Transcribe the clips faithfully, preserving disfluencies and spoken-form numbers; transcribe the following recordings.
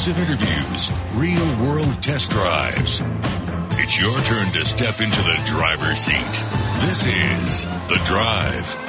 exclusive interviews, real-world test drives. It's your turn to step into the driver's seat. This is The Drive.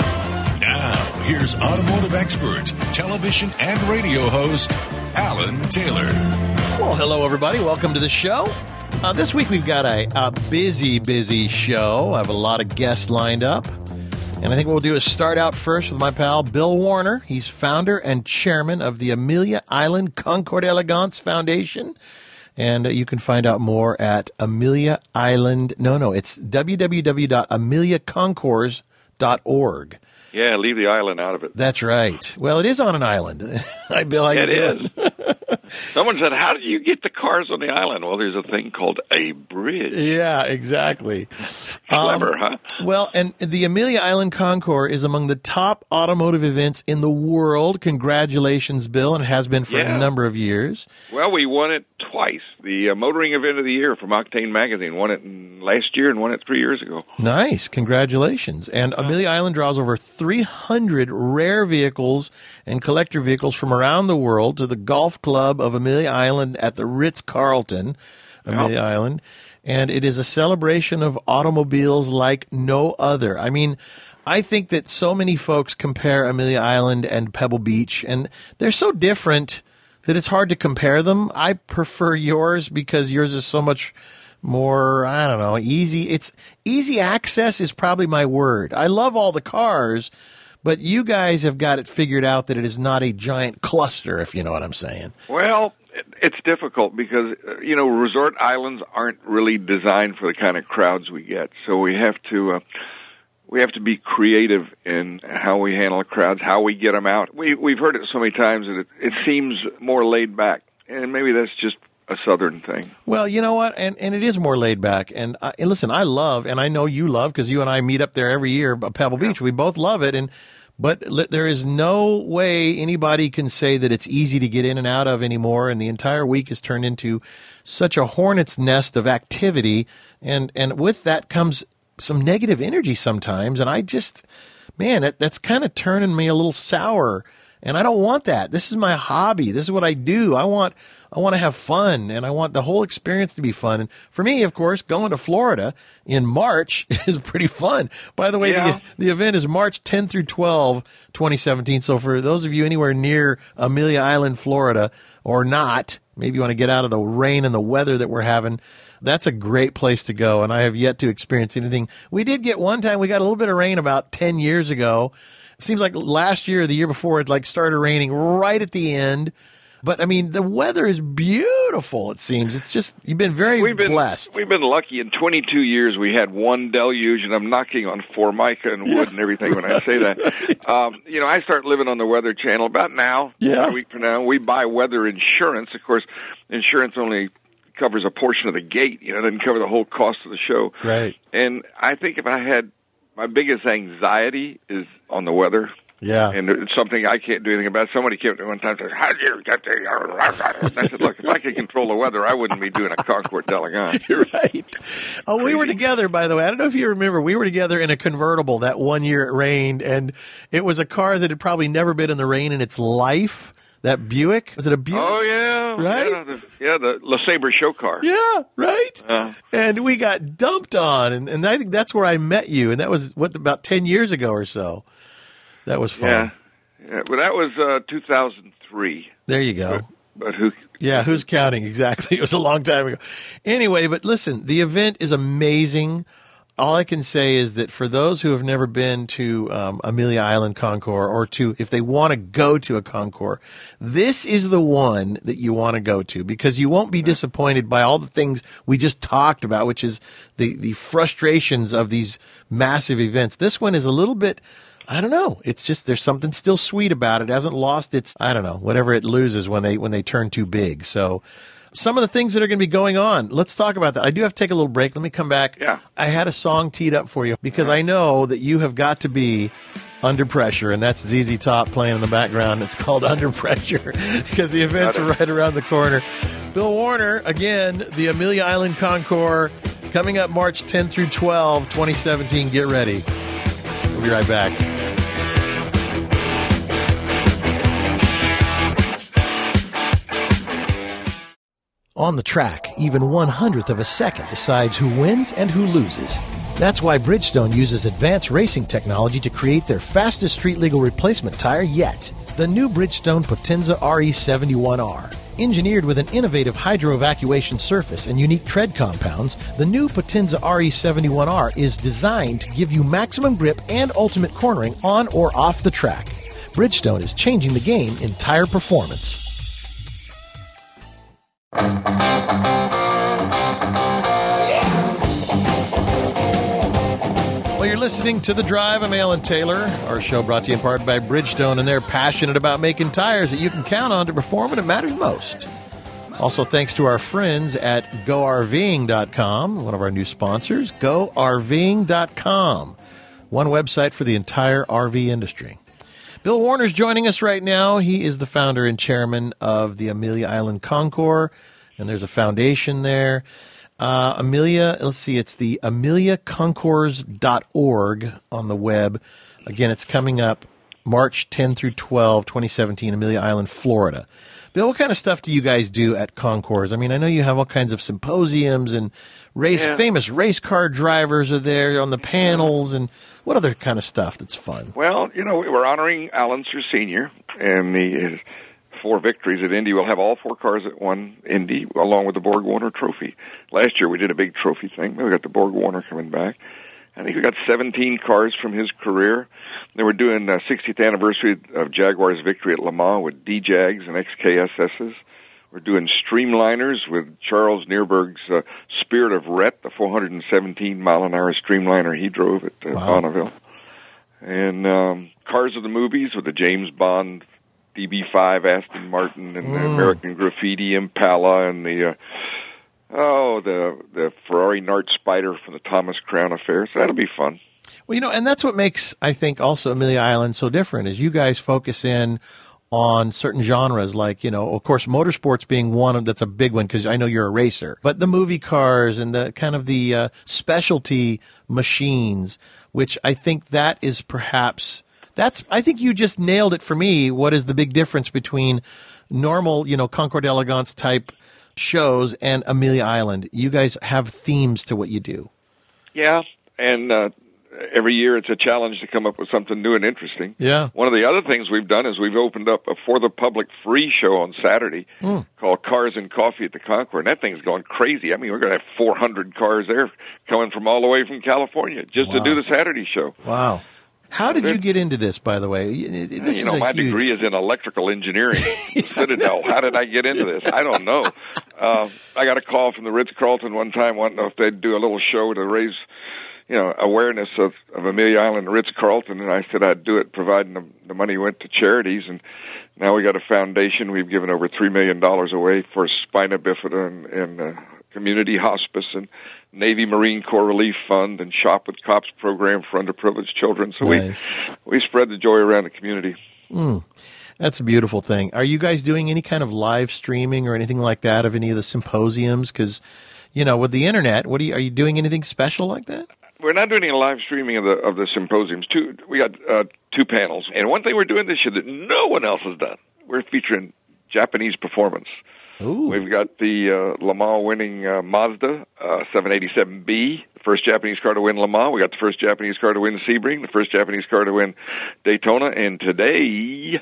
Now, here's automotive expert, television and radio host, Alan Taylor. Well, hello, everybody. Welcome to the show. Uh, this week, we've got a, a busy, busy show. I have a lot of guests lined up. And I think what we'll do is start out first with my pal, Bill Warner. He's founder and chairman of the Amelia Island Concours d'Elegance Foundation. And uh, you can find out more at Amelia Island. No, no, it's w w w dot amelia concours dot org. Yeah, leave the island out of it. That's right. Well, it is on an island. I Bill, how you It doing? is. Someone said, how do you get the cars on the island? Well, there's a thing called a bridge. Yeah, exactly. Clever, um, huh? Well, and the Amelia Island Concours is among the top automotive events in the world. Congratulations, Bill, and it has been for Yeah. a number of years. Well, we won it twice. The uh, Motoring Event of the Year from Octane Magazine won it last year and won it three years ago. Nice. Congratulations. And Amelia Island draws over three hundred rare vehicles and collector vehicles from around the world to the Golf Club of Amelia Island at the Ritz-Carlton, Amelia Yep. Island. And it is a celebration of automobiles like no other. I mean, I think that so many folks compare Amelia Island and Pebble Beach, and they're so different that it's hard to compare them. I prefer yours because yours is so much more, I don't know, easy. It's easy access is probably my word. I love all the cars, but you guys have got it figured out that it is not a giant cluster, if you know what I'm saying. Well, it- it's difficult because, uh, you know, resort islands aren't really designed for the kind of crowds we get. So we have to... Uh, We have to be creative in how we handle crowds, how we get them out. We, we've heard it so many times that it, it seems more laid back, and maybe that's just a Southern thing. Well, you know what? And and it is more laid back. And, uh, and listen, I love, and I know you love, because you and I meet up there every year at Pebble Beach. We both love it. And But li- there is no way anybody can say that it's easy to get in and out of anymore. And the entire week has turned into such a hornet's nest of activity. And, and with that comes some negative energy sometimes, and I just, man, that, that's kind of turning me a little sour, and I don't want that. This is my hobby. This is what I do. I want, I want to have fun, and I want the whole experience to be fun. And for me, of course, going to Florida in March is pretty fun. By the way, Yeah. the, the event is March tenth through twelfth, twenty seventeen. So for those of you anywhere near Amelia Island, Florida, or not, maybe you want to get out of the rain and the weather that we're having, that's a great place to go, and I have yet to experience anything. We did get one time, we got a little bit of rain about ten years ago. It seems like last year or the year before it like started raining right at the end. But, I mean, the weather is beautiful, it seems. It's just, you've been very We've been blessed. We've been lucky. In twenty-two years, we had one deluge, and I'm knocking on formica and wood and everything when I say that. Um, you know, I start living on the Weather Channel about now, Yeah. about a week from now. We buy weather insurance. Of course, insurance only covers a portion of the gate. You know, it doesn't cover the whole cost of the show. Right. And I think if I had, my biggest anxiety is on the weather. Yeah. And it's something I can't do anything about. Somebody came up to me one time and said, how do you get the... I said, look, if I could control the weather, I wouldn't be doing a Concours d'Elegance. You're right. Oh, we were together, by the way. I don't know if you remember. We were together in a convertible that one year it rained, and it was a car that had probably never been in the rain in its life. That Buick. Was it a Buick? Oh, yeah. Right? Yeah, the, yeah, the LeSabre show car. Yeah, right? Uh, and we got dumped on, and, and I think that's where I met you, and that was, what, about ten years ago or so. That was fun. yeah. yeah. But that was uh, two thousand three. There you go. But, but who... Yeah, who's counting? Exactly. It was a long time ago. Anyway, but listen, the event is amazing. All I can say is that for those who have never been to um, Amelia Island Concours, or to, if they want to go to a Concours, this is the one that you want to go to, because you won't be disappointed by all the things we just talked about, which is the, the frustrations of these massive events. This one is a little bit, I don't know. It's just, there's something still sweet about it. It hasn't lost its, I don't know, whatever it loses when they, when they turn too big. So some of the things that are going to be going on, let's talk about that. I do have to take a little break. Let me come back. Yeah. I had a song teed up for you because I know that you have got to be under pressure, and that's Z Z Top playing in the background. It's called Under Pressure because the event's right around the corner. Bill Warner, again, the Amelia Island Concours, coming up March tenth through twelfth, twenty seventeen. Get ready. We'll be right back. On the track, even one hundredth of a second decides who wins and who loses. That's why Bridgestone uses advanced racing technology to create their fastest street-legal replacement tire yet. The new Bridgestone Potenza R E seventy-one R. Engineered with an innovative hydro-evacuation surface and unique tread compounds, the new Potenza R E seventy-one R is designed to give you maximum grip and ultimate cornering on or off the track. Bridgestone is changing the game in tire performance. Well, you're listening to The Drive. I'm Alan Taylor. Our show brought to you in part by Bridgestone, and they're passionate about making tires that you can count on to perform when it matters most. Also, thanks to our friends at go R V ing dot com, one of our new sponsors, go R V ing dot com, one website for the entire R V industry. Bill Warner's joining us right now. He is the founder and chairman of the Amelia Island Concours, and there's a foundation there. Uh, Amelia, let's see, it's the amelia concours dot org on the web. Again, it's coming up March tenth through twelfth, twenty seventeen, Amelia Island, Florida. Bill, what kind of stuff do you guys do at Concours? I mean, I know you have all kinds of symposiums and race yeah. famous race car drivers are there on the panels, and what other kind of stuff that's fun? Well, you know, we're honoring Al Unser Senior and the four victories at Indy. We'll have all four cars at one Indy, along with the Borg Warner Trophy. Last year we did a big trophy thing. We got the Borg Warner coming back. I think we got seventeen cars from his career. Then we're doing the sixtieth anniversary of Jaguar's victory at Le Mans with D-Jags and X K S S's. We're doing Streamliners with Charles Neerberg's uh, Spirit of Rhett, the four hundred seventeen mile an hour Streamliner he drove at uh, wow. Bonneville. And um, Cars of the Movies with the James Bond D B five Aston Martin and mm. the American Graffiti Impala and the... Uh, Oh, the the Ferrari Nart Spider from the Thomas Crown Affair. So that'll be fun. Well, you know, and that's what makes, I think, also Amelia Island so different, is you guys focus in on certain genres, like, you know, of course, motorsports being one that's a big one because I know you're a racer. But the movie cars and the kind of the uh, specialty machines, which I think that is perhaps, that's, I think you just nailed it for me. What is the big difference between normal, you know, Concours d'Elegance type shows and Amelia Island? You guys have themes to what you do. Yeah, and uh, every year it's a challenge to come up with something new and interesting. Yeah. One of the other things we've done is we've opened up a for the public free show on Saturday mm. called Cars and Coffee at the Concours, and that thing's going crazy. I mean, we're going to have four hundred cars there coming from all the way from California just wow. to do the Saturday show. Wow. How did you get into this, by the way? This you know, is my huge... degree is in electrical engineering. Citadel. How did I get into this? I don't know. Uh, I got a call from the Ritz-Carlton one time wanting to know if they'd do a little show to raise, you know, awareness of, of Amelia Island and Ritz-Carlton, and I said I'd do it, providing the, the money went to charities. And now we got a foundation. We've given over three million dollars away for spina bifida and, and uh, community hospice and Navy Marine Corps Relief Fund and Shop with Cops program for underprivileged children. So nice. we we spread the joy around the community. Mm, that's a beautiful thing. Are you guys doing any kind of live streaming or anything like that of any of the symposiums? Because, you know, with the internet, what are you, are you doing anything special like that? We're not doing any live streaming of the of the symposiums. Two, we got uh, two panels, and one thing we're doing this year that no one else has done. We're featuring Japanese performance. Ooh. We've got the uh, Le Mans winning uh, Mazda uh, seven eighty-seven B, the first Japanese car to win Le Mans. We got the first Japanese car to win Sebring, the first Japanese car to win Daytona. And today,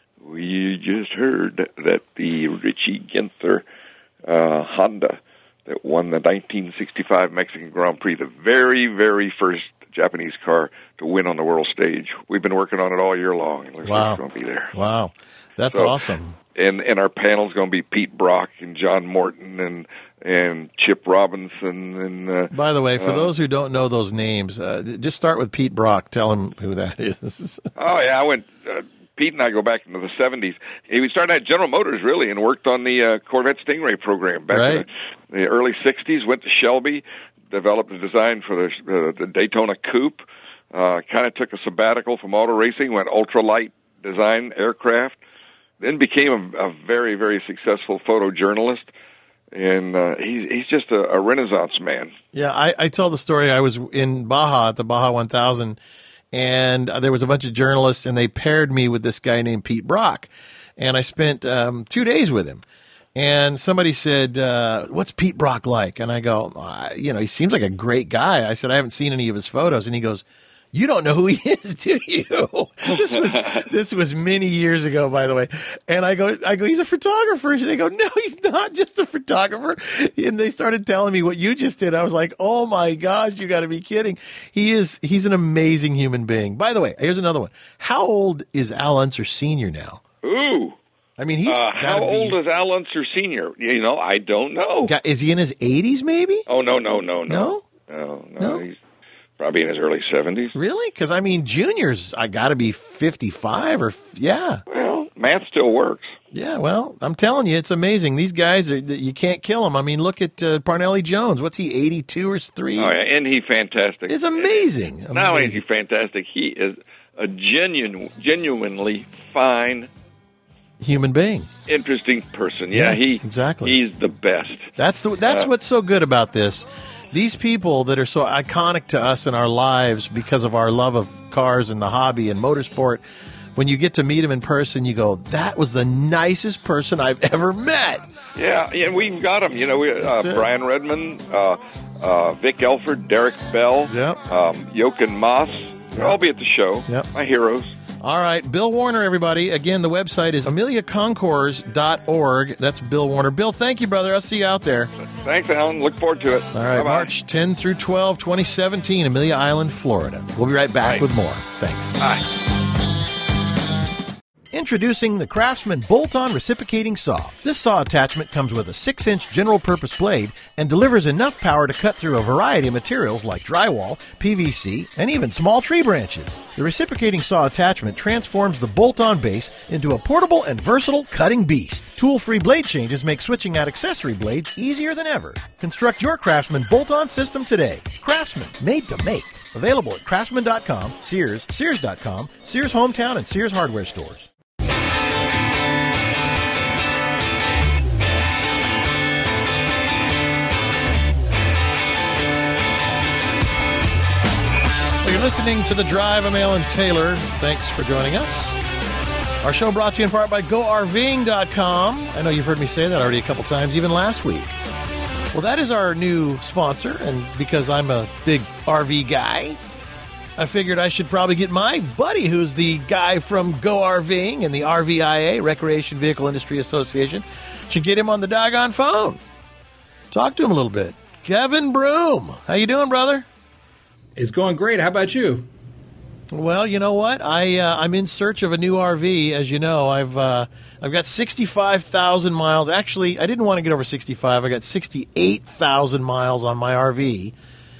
we just heard that the Richie Ginther uh, Honda that won the nineteen sixty-five Mexican Grand Prix, the very, very first Japanese car to win on the world stage. We've been working on it all year long. It looks wow. like it's going to be there. Wow. That's so, awesome. And and our panel's going to be Pete Brock and John Morton and and Chip Robinson. And uh, by the way, for uh, those who don't know those names, uh, just start with Pete Brock. Tell them who that is. oh yeah, I went. Uh, Pete and I go back into the seventies. We started at General Motors really, and worked on the uh, Corvette Stingray program back right. in the, the early sixties. Went to Shelby, developed a design for the uh, the Daytona Coupe. Uh, kind of took a sabbatical from auto racing, went ultralight design aircraft. Then became a, a very, very successful photojournalist, and uh, he's he's just a, a Renaissance man. Yeah, I, I told the story. I was in Baja at the Baja one thousand, and there was a bunch of journalists, and they paired me with this guy named Pete Brock, and I spent um, two days with him. And somebody said, uh, what's Pete Brock like? And I go, uh, you know, he seems like a great guy. I said, I haven't seen any of his photos. And he goes, you don't know who he is, do you? This was this was many years ago, by the way. And I go, I go, he's a photographer. And they go, no, he's not just a photographer. And they started telling me what you just did. I was like, oh my gosh, you got to be kidding. He is, he's an amazing human being. By the way, here's another one. How old is Al Unser Senior now? Ooh. I mean, he's uh, how be, old is Al Unser Senior? You know, I don't know. Is he in his eighties, maybe? Oh no, no, no, no, no, no, no. no? He's probably in his early seventies. Really? Because I mean, Junior's I got to be fifty-five or yeah. Well, math still works. Yeah, well, I'm telling you, it's amazing. These guys, are, you can't kill them. I mean, look at uh, Parnelli Jones. What's he, eighty-two or three? Oh, yeah, and he's fantastic. It's amazing. Not amazing. only is he fantastic, he is a genuine, genuinely fine human being, interesting person. Yeah, yeah, he exactly. He's the best. That's the that's uh, what's so good about this. These people that are so iconic to us in our lives because of our love of cars and the hobby and motorsport. When you get to meet them in person, you go, "That was the nicest person I've ever met." Yeah, and we've got them. You know, we, uh, Brian Redmond, uh, uh, Vic Elford, Derek Bell, yep. um, Jochen Moss. Yep. I'll be at the show. Yep. My heroes. All right, Bill Warner, everybody. Again, the website is amelia concours dot org. That's Bill Warner. Bill, thank you, brother. I'll see you out there. Thanks, Alan. Look forward to it. All right, Bye-bye. March tenth through twelfth, twenty seventeen, Amelia Island, Florida. We'll be right back Bye. with more. Thanks. Bye. Introducing the Craftsman Bolt-On Reciprocating Saw. This saw attachment comes with a six inch general-purpose blade and delivers enough power to cut through a variety of materials like drywall, P V C, and even small tree branches. The reciprocating saw attachment transforms the bolt-on base into a portable and versatile cutting beast. Tool-free blade changes make switching out accessory blades easier than ever. Construct your Craftsman Bolt-On system today. Craftsman, made to make. Available at craftsman dot com, Sears, Sears dot com, Sears Hometown, and Sears Hardware stores. You're listening to The Drive. I'm Alan Taylor. Thanks for joining us. Our show brought to you in part by go R V ing dot com. I know you've heard me say that already a couple times, even last week. Well, that is our new sponsor, and because I'm a big R V guy, I figured I should probably get my buddy, who's the guy from GoRVing and the R V I A, Recreation Vehicle Industry Association, should get him on the doggone phone. Talk to him a little bit. Kevin Broom. How you doing, brother? It's going great. How about you? Well, you know what? I uh, I'm in search of a new R V. As you know, I've uh, I've got sixty-five thousand miles. Actually, I didn't want to get over sixty-five. I got sixty-eight thousand miles on my R V,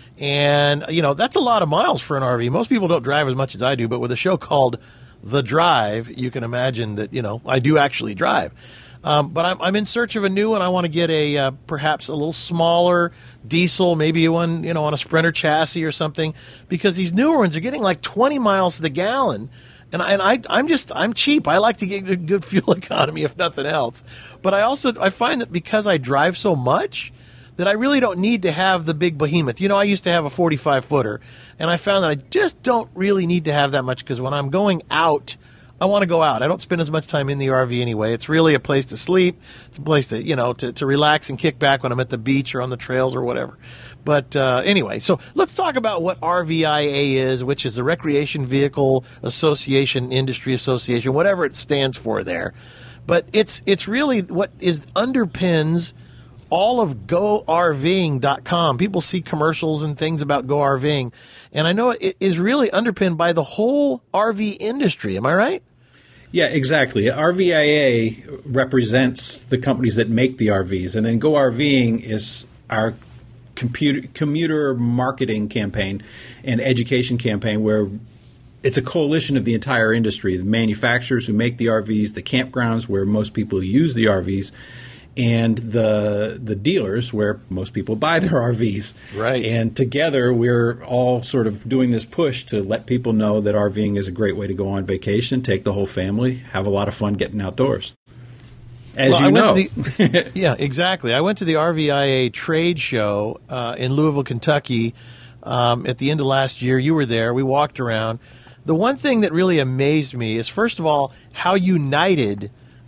and you know that's a lot of miles for an R V. Most people don't drive as much as I do, but with a show called The Drive, you can imagine that you know I do actually drive. Um, but I'm, I'm in search of a new one. I want to get a uh, perhaps a little smaller diesel, maybe one you know on a Sprinter chassis or something, because these newer ones are getting like twenty miles to the gallon, and I, and I I'm just I'm cheap. I like to get a good fuel economy if nothing else. But I also I find that because I drive so much that I really don't need to have the big behemoth. You know, I used to have a forty-five footer, and I found that I just don't really need to have that much because when I'm going out, I want to go out. I don't spend as much time in the R V anyway. It's really a place to sleep. It's a place to, you know, to, to relax and kick back when I'm at the beach or on the trails or whatever. But uh, anyway, so let's talk about what R V I A is, which is the Recreation Vehicle Association, Industry Association, whatever it stands for there. But it's it's really what is underpins all of go R V ing dot com. People see commercials and things about GoRVing, and I know it is really underpinned by the whole R V industry. Am I right? Yeah, exactly. R V I A represents the companies that make the R Vs, and then GoRVing is our computer, commuter marketing campaign and education campaign where it's a coalition of the entire industry, the manufacturers who make the R Vs, the campgrounds where most people use the R Vs, and the the dealers where most people buy their R Vs. Right. And together we're all sort of doing this push to let people know that RVing is a great way to go on vacation, take the whole family, have a lot of fun getting outdoors. As well, you I know. Went to the, yeah, exactly. I went to the R V I A trade show uh, in Louisville, Kentucky um, at the end of last year. You were there. We walked around. The one thing that really amazed me is, first of all, how united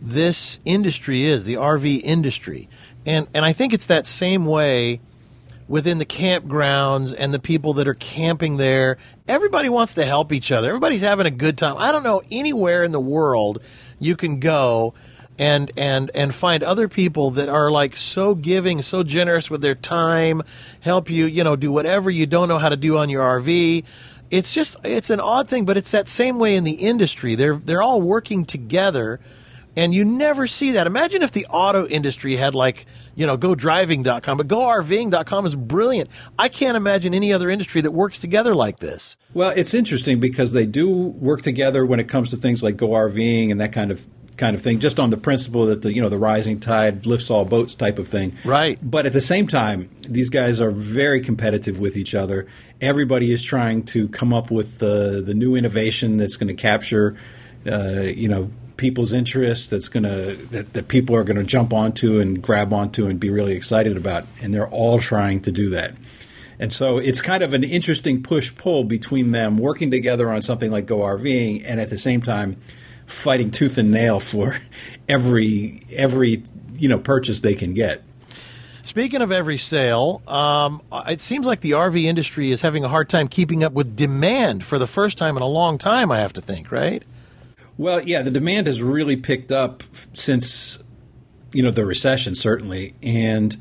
this industry is, the R V industry. And and I think it's that same way within the campgrounds and the people that are camping there. Everybody wants to help each other. Everybody's having a good time. I don't know anywhere in the world you can go and and and find other people that are like so giving, so generous with their time, help you, you know, do whatever you don't know how to do on your R V. It's just, it's an odd thing, but it's that same way in the industry. They're they're all working together. And you never see that. Imagine if the auto industry had like, you know, go driving dot com, but go R V ing dot com is brilliant. I can't imagine any other industry that works together like this. Well, it's interesting because they do work together when it comes to things like GoRVing and that kind of kind of thing, just on the principle that the, you know, the rising tide lifts all boats type of thing. Right. But at the same time, these guys are very competitive with each other. Everybody is trying to come up with the the new innovation that's going to capture, uh, you know, people's interests, that's going to that, that people are going to jump onto and grab onto and be really excited about, and they're all trying to do that. And so it's kind of an interesting push-pull between them working together on something like GoRVing and at the same time fighting tooth and nail for every every you know purchase they can get. Speaking of every sale, um, it seems like the R V industry is having a hard time keeping up with demand for the first time in a long time, I have to think, right? Well, yeah, the demand has really picked up since, you know, the recession, certainly. And,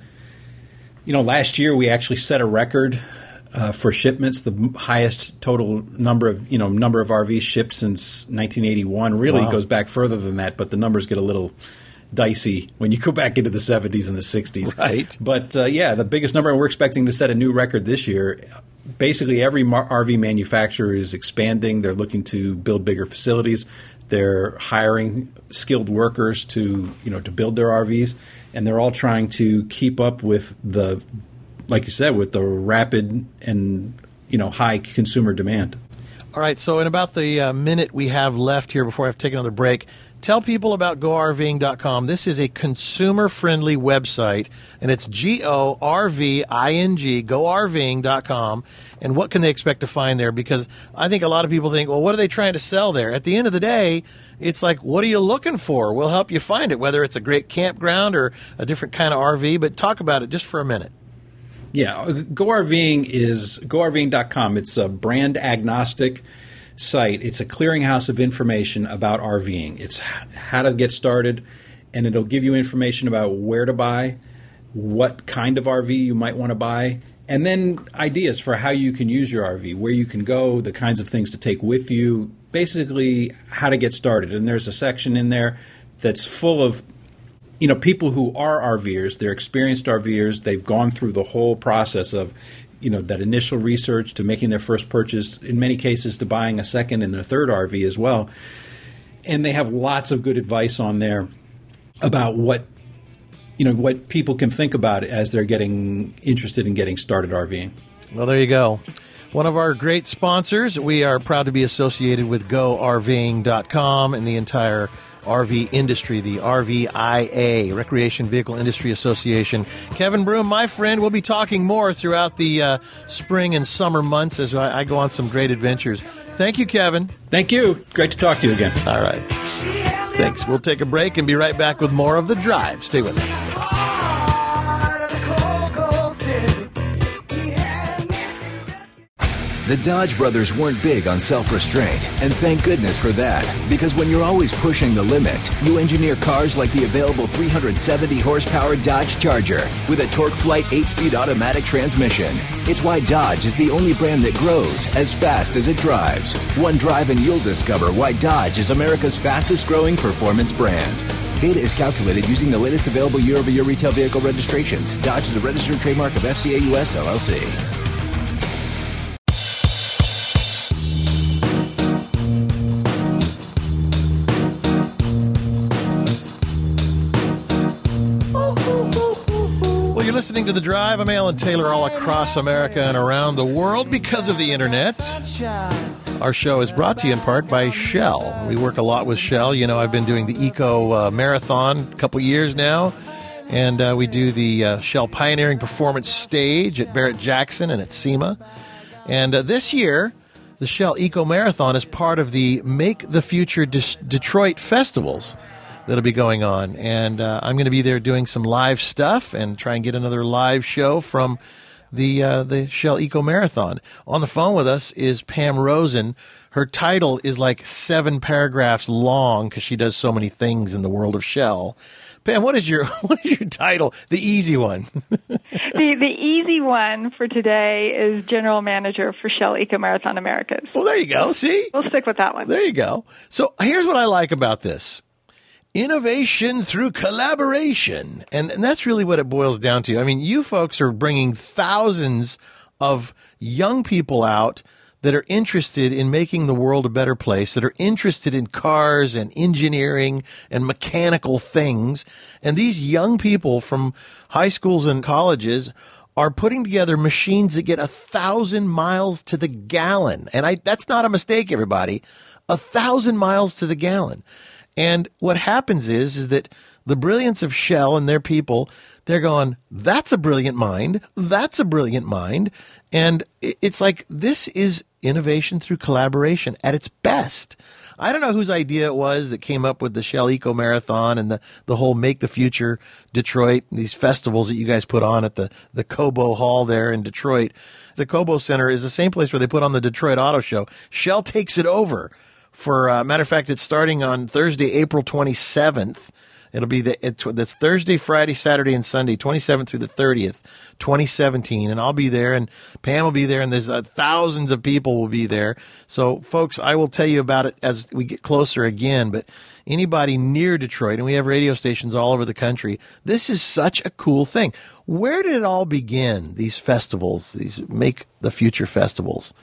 you know, last year we actually set a record uh, for shipments, the highest total number of, you know, number of R Vs shipped since nineteen eighty-one. Really Wow. goes back further than that, but the numbers get a little dicey when you go back into the seventies and the sixties. Right. But, uh, yeah, the biggest number, and we're expecting to set a new record this year. Basically, every R V manufacturer is expanding. They're looking to build bigger facilities. They're hiring skilled workers to, you know, to build their R Vs, and they're all trying to keep up with the, like you said, with the rapid and, you know, high consumer demand. All right, so in about the uh, minute we have left here before I have to take another break, tell people about go R V ing dot com. This is a consumer-friendly website, and it's G O R V I N G, go R V ing dot com. And what can they expect to find there? Because I think a lot of people think, well, what are they trying to sell there? At the end of the day, it's like, what are you looking for? We'll help you find it, whether it's a great campground or a different kind of R V. But talk about it just for a minute. Yeah, GoRVing is go R V ing dot com. It's a brand agnostic site. It's a clearinghouse of information about RVing. It's how to get started, and it'll give you information about where to buy, what kind of R V you might want to buy, and then ideas for how you can use your R V, where you can go, the kinds of things to take with you, basically how to get started. And there's a section in there that's full of, you know, people who are RVers. They're experienced RVers. They've gone through the whole process of, you know, that initial research to making their first purchase, in many cases to buying a second and a third R V as well. And they have lots of good advice on there about what, you know, what people can think about as they're getting interested in getting started RVing. Well, there you go. One of our great sponsors. We are proud to be associated with go R V ing dot com and the entire R V industry, the R V I A, Recreation Vehicle Industry Association. Kevin Broom, my friend, we'll be talking more throughout the uh, spring and summer months as I, I go on some great adventures. Thank you, Kevin. Thank you. Great to talk to you again. All right. Thanks. We'll take a break and be right back with more of The Drive. Stay with us. The Dodge brothers weren't big on self-restraint, and thank goodness for that. Because when you're always pushing the limits, you engineer cars like the available three hundred seventy horsepower Dodge Charger with a TorqueFlite eight-speed automatic transmission. It's why Dodge is the only brand that grows as fast as it drives. One drive and you'll discover why Dodge is America's fastest growing performance brand. Data is calculated using the latest available year-over-year retail vehicle registrations. Dodge is a registered trademark of F C A U S L L C. Listening to The Drive. I'm Alan Taylor, all across America and around the world because of the internet. Our show is brought to you in part by Shell. We work a lot with Shell. You know, I've been doing the Eco uh, Marathon a couple years now, and uh, we do the uh, Shell Pioneering Performance Stage at Barrett-Jackson and at SEMA. And uh, this year, the Shell Eco Marathon is part of the Make the Future De- Detroit Festivals. that'll be going on. And uh, I'm going to be there doing some live stuff and try and get another live show from the uh, the Shell Eco Marathon. On the phone with us is Pam Rosen. Her title is like seven paragraphs long because she does so many things in the world of Shell. Pam, what is your what is your title? The easy one. the the easy one for today is General Manager for Shell Eco Marathon Americas. Well, there you go. See? We'll stick with that one. There you go. So here's what I like about this. Innovation through collaboration. And, and that's really what it boils down to. I mean, you folks are bringing thousands of young people out that are interested in making the world a better place, that are interested in cars and engineering and mechanical things. And these young people from high schools and colleges are putting together machines that get a thousand miles to the gallon. And I, that's not a mistake, everybody. A thousand miles to the gallon. And what happens is, is that the brilliance of Shell and their people, they're going, that's a brilliant mind. That's a brilliant mind. And it's like, this is innovation through collaboration at its best. I don't know whose idea it was that came up with the Shell Eco Marathon and the, the whole Make the Future Detroit, these festivals that you guys put on at the, the Cobo Hall there in Detroit. The Cobo Center is the same place where they put on the Detroit Auto Show. Shell takes it over. For uh, matter of fact, it's starting on Thursday, April twenty-seventh. It'll be the it, that's Thursday, Friday, Saturday, and Sunday, twenty-seventh through the thirtieth, twenty seventeen. And I'll be there, and Pam will be there, and there's uh, thousands of people will be there. So, folks, I will tell you about it as we get closer again. But anybody near Detroit, and we have radio stations all over the country, this is such a cool thing. Where did it all begin? These festivals, these Make the Future festivals.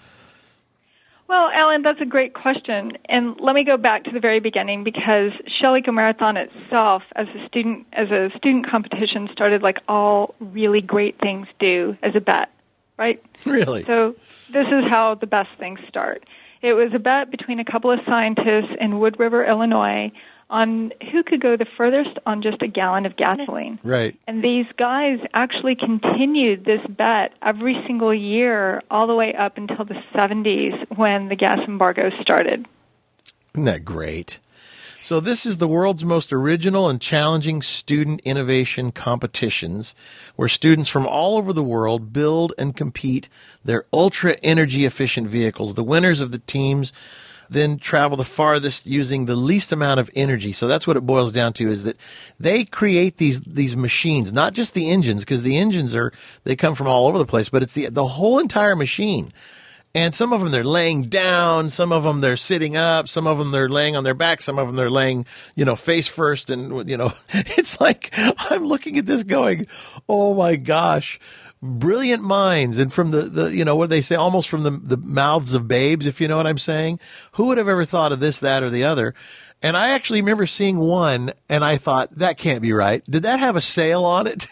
Well, Alan, that's a great question. And let me go back to the very beginning, because Shell Eco Marathon itself, as a student, as a student competition, started like all really great things do, as a bet, right? Really? So this is how the best things start. It was a bet between a couple of scientists in Wood River, Illinois, on who could go the furthest on just a gallon of gasoline. Right. And these guys actually continued this bet every single year all the way up until the seventies when the gas embargo started. Isn't that great? So this is the world's most original and challenging student innovation competitions, where students from all over the world build and compete their ultra energy efficient vehicles. The winners of the teams then travel the farthest using the least amount of energy. So that's what it boils down to, is that they create these these machines, not just the engines, because the engines are, they come from all over the place, but it's the the whole entire machine. And some of them they're laying down, some of them they're sitting up, some of them they're laying on their back, some of them they're laying, you know, face first. And, you know, it's like, I'm looking at this going, oh my gosh. Brilliant minds, and from the, the you know, what they say, almost from the, the mouths of babes, if you know what I'm saying. Who would have ever thought of this, that, or the other? And I actually remember seeing one, and I thought, that can't be right. Did that have a sale on it?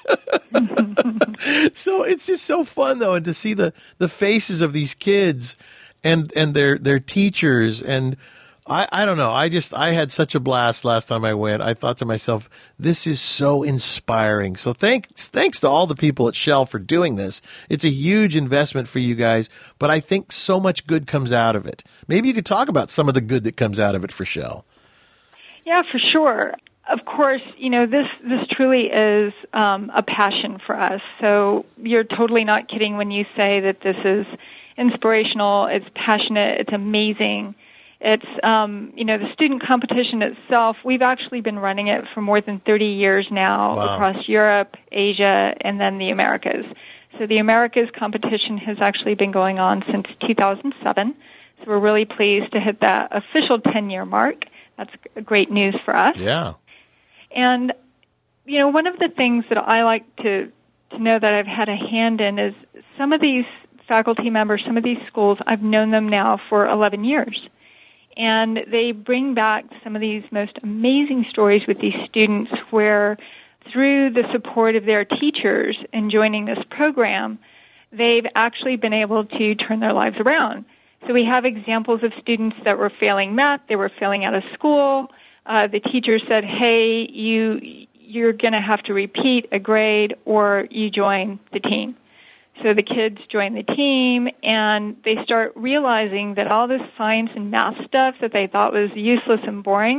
So it's just so fun, though, and to see the, the faces of these kids and, and their, their teachers. And I, I don't know. I just, I had such a blast last time I went. I thought to myself, this is so inspiring. So thanks, thanks to all the people at Shell for doing this. It's a huge investment for you guys, but I think so much good comes out of it. Maybe you could talk about some of the good that comes out of it for Shell. Yeah, for sure. Of course, you know, this, this truly is um, a passion for us. So you're totally not kidding when you say that this is inspirational, it's passionate, it's amazing. It's, um, you know, the student competition itself, we've actually been running it for more than thirty years now. Wow. Across Europe, Asia, and then the Americas. So the Americas competition has actually been going on since two thousand seven. So we're really pleased to hit that official ten-year mark. That's great news for us. Yeah. And, you know, one of the things that I like to, to know that I've had a hand in is some of these faculty members, some of these schools, I've known them now for eleven years. And they bring back some of these most amazing stories with these students where, through the support of their teachers in joining this program, they've actually been able to turn their lives around. So we have examples of students that were failing math, they were failing out of school. Uh, the teacher said, hey, you, you're going to have to repeat a grade or you join the team. So the kids join the team, and they start realizing that all this science and math stuff that they thought was useless and boring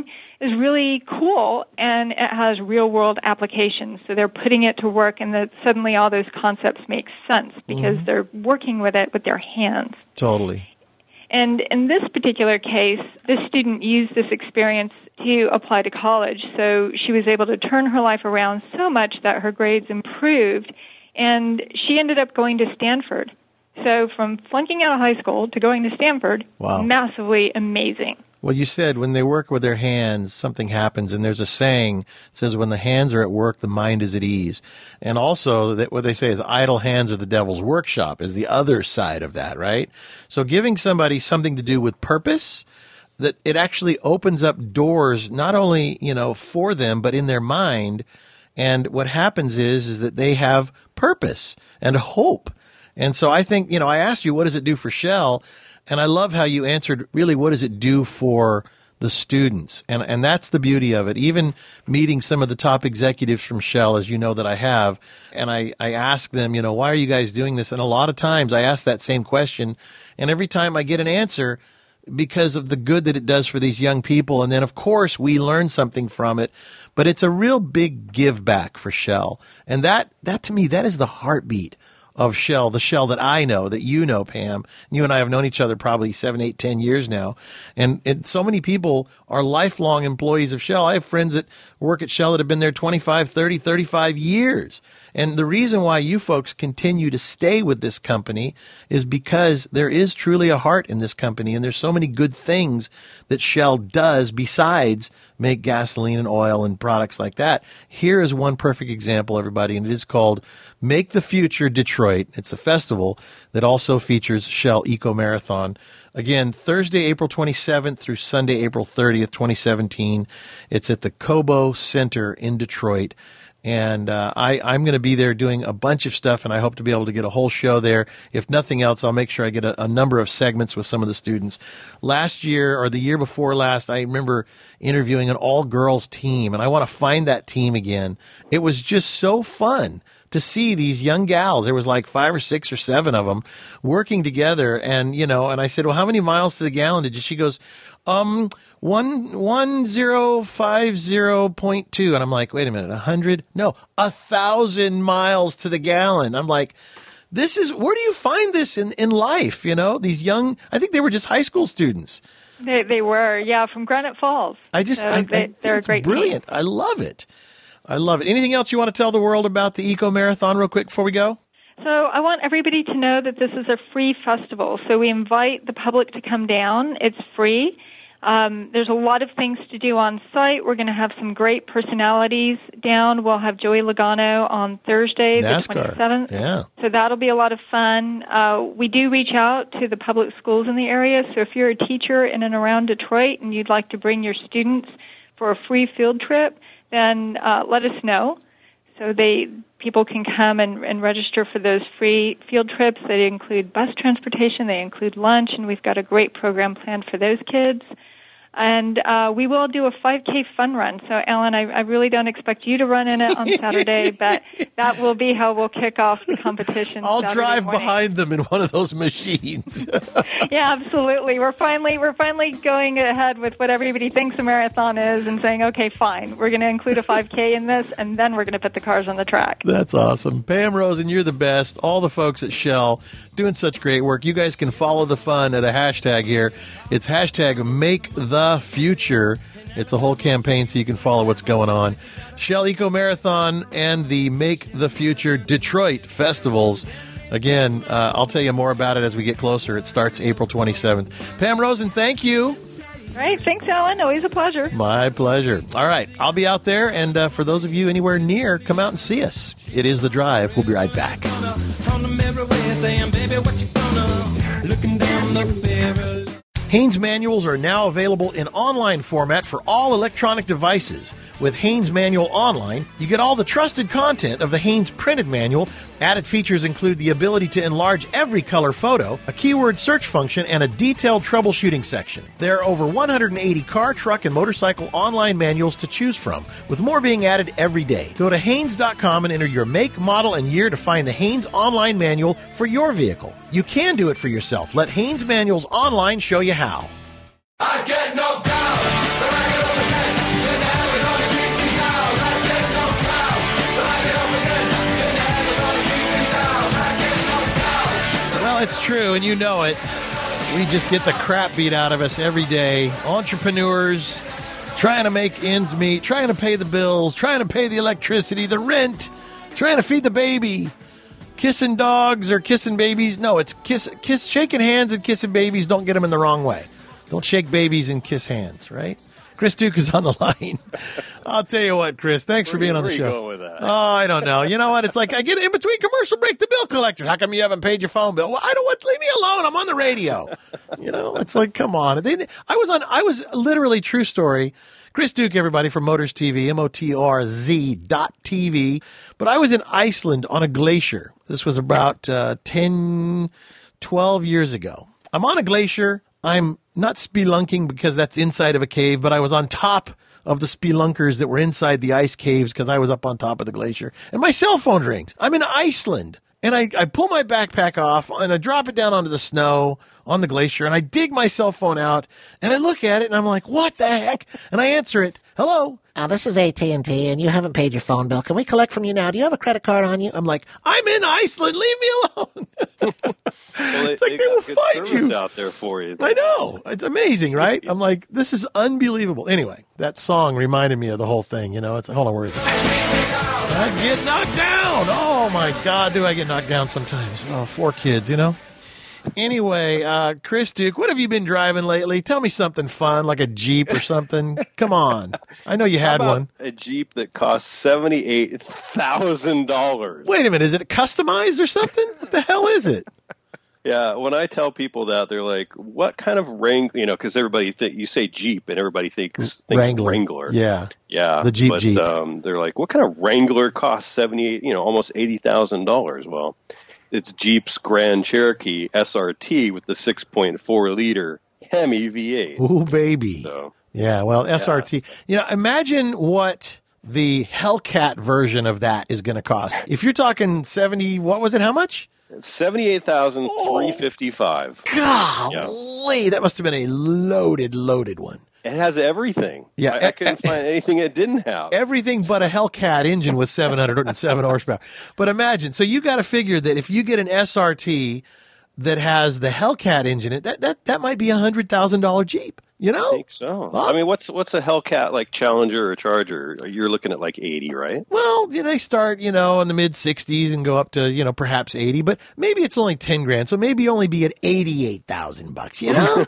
is really cool, and it has real-world applications. So they're putting it to work, and that suddenly all those concepts make sense because mm-hmm. they're working with it with their hands. Totally. And in this particular case, this student used this experience to apply to college. So she was able to turn her life around so much that her grades improved, and she ended up going to Stanford. So from flunking out of high school to going to Stanford, wow. Massively amazing. Well, you said when they work with their hands, something happens, and there's a saying that says when the hands are at work, the mind is at ease. And also, that what they say is idle hands are the devil's workshop is the other side of that, right? So giving somebody something to do with purpose, that it actually opens up doors not only, you know, for them, but in their mind. And what happens is, is that they have purpose and hope. And so I think, you know, I asked you, what does it do for Shell? And I love how you answered, really, what does it do for the students? And and that's the beauty of it. Even meeting some of the top executives from Shell, as you know that I have, and I, I ask them, you know, why are you guys doing this? And a lot of times I ask that same question, and every time I get an answer because of the good that it does for these young people. And then, of course, we learn something from it. But it's a real big give back for Shell. And that, that to me, that is the heartbeat of Shell, the Shell that I know, that you know, Pam. You and I have known each other probably seven, eight, ten years now. And, and so many people are lifelong employees of Shell. I have friends that work at Shell that have been there twenty-five, thirty, thirty-five years. And the reason why you folks continue to stay with this company is because there is truly a heart in this company, and there's so many good things that Shell does besides make gasoline and oil and products like that. Here is one perfect example, everybody, and it is called Make the Future Detroit. It's a festival that also features Shell Eco Marathon. Again, Thursday, April twenty-seventh through Sunday, April thirtieth, twenty seventeen. It's at the Cobo Center in Detroit. And uh, I, I'm going to be there doing a bunch of stuff, and I hope to be able to get a whole show there. If nothing else, I'll make sure I get a, a number of segments with some of the students. Last year, or the year before last, I remember interviewing an all-girls team, and I want to find that team again. It was just so fun to see these young gals. There was like five or six or seven of them working together. And, you know, and I said, well, how many miles to the gallon did you? She goes, um, one, one zero five zero point two. And I'm like, wait a minute, a hundred? No, a thousand miles to the gallon. I'm like, this is, where do you find this in, in life? You know, these young, I think they were just high school students. They, they were, yeah, from Granite Falls. I just, so I, they, I think they're it's a great brilliant. team. I love it. I love it. Anything else you want to tell the world about the Eco Marathon real quick before we go? So I want everybody to know that this is a free festival. So we invite the public to come down. It's free. Um, there's a lot of things to do on site. We're going to have some great personalities down. We'll have Joey Logano on Thursday, NASCAR. the twenty-seventh. Yeah. So that'll be a lot of fun. Uh, we do reach out to the public schools in the area. So if you're a teacher in and around Detroit and you'd like to bring your students for a free field trip, then uh, let us know. So they people can come and, and register for those free field trips. They include bus transportation, they include lunch, and we've got a great program planned for those kids. And uh, we will do a five K fun run. So, Alan, I, I really don't expect you to run in it on Saturday, but that will be how we'll kick off the competition. I'll Saturday drive morning. behind them in one of those machines. Yeah, absolutely. We're finally we're finally going ahead with what everybody thinks a marathon is and saying, okay, fine, we're going to include a five K in this, and then we're going to put the cars on the track. That's awesome. Pam Rosen, you're the best. All the folks at Shell doing such great work. You guys can follow the fun at a hashtag here. It's hashtag Make the Future. It's a whole campaign so you can follow what's going on. Shell Eco Marathon and the Make the Future Detroit festivals. Again, uh, I'll tell you more about it as we get closer. It starts April twenty-seventh. Pam Rosen, thank you. Right. Thanks, Alan. Always a pleasure. My pleasure. All right. I'll be out there. And uh, for those of you anywhere near, come out and see us. It is The Drive. We'll be right back. Haynes manuals are now available in online format for all electronic devices. With Haynes Manual Online, you get all the trusted content of the Haynes printed manual. Added features include the ability to enlarge every color photo, a keyword search function, and a detailed troubleshooting section. There are over one hundred eighty car, truck, and motorcycle online manuals to choose from, with more being added every day. Go to Haynes dot com and enter your make, model, and year to find the Haynes online manual for your vehicle. You can do it for yourself. Let Haynes Manuals Online show you how. I get knocked down, the racket on the deck. it's true, and you know it. We just get the crap beat out of us every day. Entrepreneurs trying to make ends meet, trying to pay the bills, trying to pay the electricity, the rent, trying to feed the baby. Kissing dogs or kissing babies. No, it's kiss, kiss, shaking hands and kissing babies. Don't get them in the wrong way. Don't shake babies and kiss hands, right? Chris Duke is on the line. I'll tell you what, Chris, thanks for being on the show. Where are you going with that? Oh, I don't know. You know what? It's like I get in between commercial break, the bill collector. How come you haven't paid your phone bill? Well, I don't want. Leave me alone. I'm on the radio. You know, it's like, come on. They, I was on. I was literally, true story. Chris Duke, everybody, from Motors T V, M O T R Z dot T V. But I was in Iceland on a glacier. This was about uh, ten, twelve years ago. I'm on a glacier. I'm not spelunking because that's inside of a cave, but I was on top of the spelunkers that were inside the ice caves because I was up on top of the glacier. And my cell phone rings. I'm in Iceland. And I, I pull my backpack off and I drop it down onto the snow on the glacier and I dig my cell phone out and I look at it and I'm like, what the heck? And I answer it. Hello? Uh, this is A T and T and you haven't paid your phone bill. Can we collect from you now? Do you have a credit card on you? I'm like, I'm in Iceland. Leave me alone. Well, it's like they, they will good find you. Out there for you. I know. It's amazing, right? I'm like, this is unbelievable. Anyway, that song reminded me of the whole thing. You know, it's hold on, where is it? I get knocked down. Oh my God, do I get knocked down sometimes? Oh, four kids, you know. Anyway, uh, Chris Duke, what have you been driving lately? Tell me something fun, like a Jeep or something. Come on, I know you had How about one. A Jeep that costs seventy-eight thousand dollars. Wait a minute, is it customized or something? What the hell is it? Yeah, when I tell people that, they're like, "What kind of Wrangler?" You know, because everybody th- you say Jeep, and everybody thinks, thinks Wrangler. Wrangler. Yeah, yeah, the Jeep but, Jeep. Um, they're like, "What kind of Wrangler costs seventy-eight? You know, almost eighty thousand dollars?" Well, it's Jeep's Grand Cherokee S R T with the six point four liter Hemi V eight. Ooh, baby. So, yeah, well, S R T. Yeah. You know, imagine what the Hellcat version of that is going to cost. If you're talking seventy, what was it? How much? Seventy-eight thousand three fifty-five. Golly, that must have been a loaded, loaded one. It has everything. Yeah, I, I couldn't find anything it didn't have. Everything but a Hellcat engine with seven hundred seven horsepower. But imagine, so you got to figure that if you get an S R T that has the Hellcat engine in it, that that that might be a hundred thousand dollar Jeep. You know? I think so. Well, I mean, what's what's a Hellcat like Challenger or Charger? You're looking at like eighty, right? Well, you know, they start, you know, in the mid sixties and go up to, you know, perhaps eighty, but maybe it's only ten grand. So maybe only be at eighty-eight thousand bucks, you know?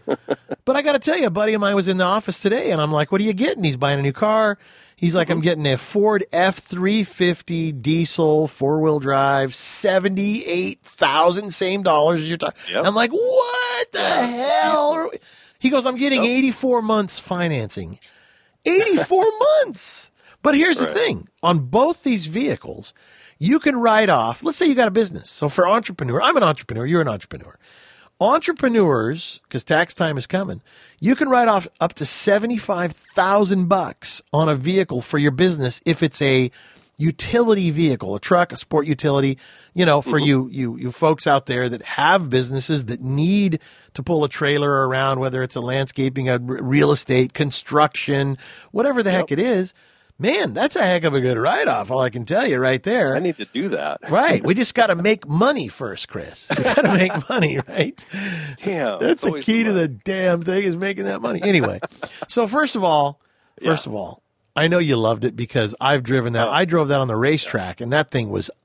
But I got to tell you, a buddy of mine was in the office today and I'm like, what are you getting? He's buying a new car. He's like, I'm getting a Ford F three fifty diesel, four-wheel drive, seventy-eight thousand, same dollars as you're talking. Yep. I'm like, what the Yeah. hell? Are we? He goes, I'm getting Yep. eighty-four months financing. eighty-four months. But here's Right. the thing. On both these vehicles, you can write off, let's say you got a business. So for entrepreneur, I'm an entrepreneur, you're an entrepreneur. Entrepreneurs, because tax time is coming, you can write off up to seventy-five thousand bucks on a vehicle for your business if it's a utility vehicle, a truck, a sport utility, you know, for mm-hmm. you, you, you folks out there that have businesses that need to pull a trailer around, whether it's a landscaping, a r- real estate, construction, whatever the yep. heck it is. Man, that's a heck of a good write-off, all I can tell you right there. I need to do that. Right. We just got to make money first, Chris. We got to make money, right? Damn. That's the key to the damn thing is making that money. Anyway, so first of all, first yeah. of all, I know you loved it because I've driven that. Oh. I drove that on the racetrack, and that thing was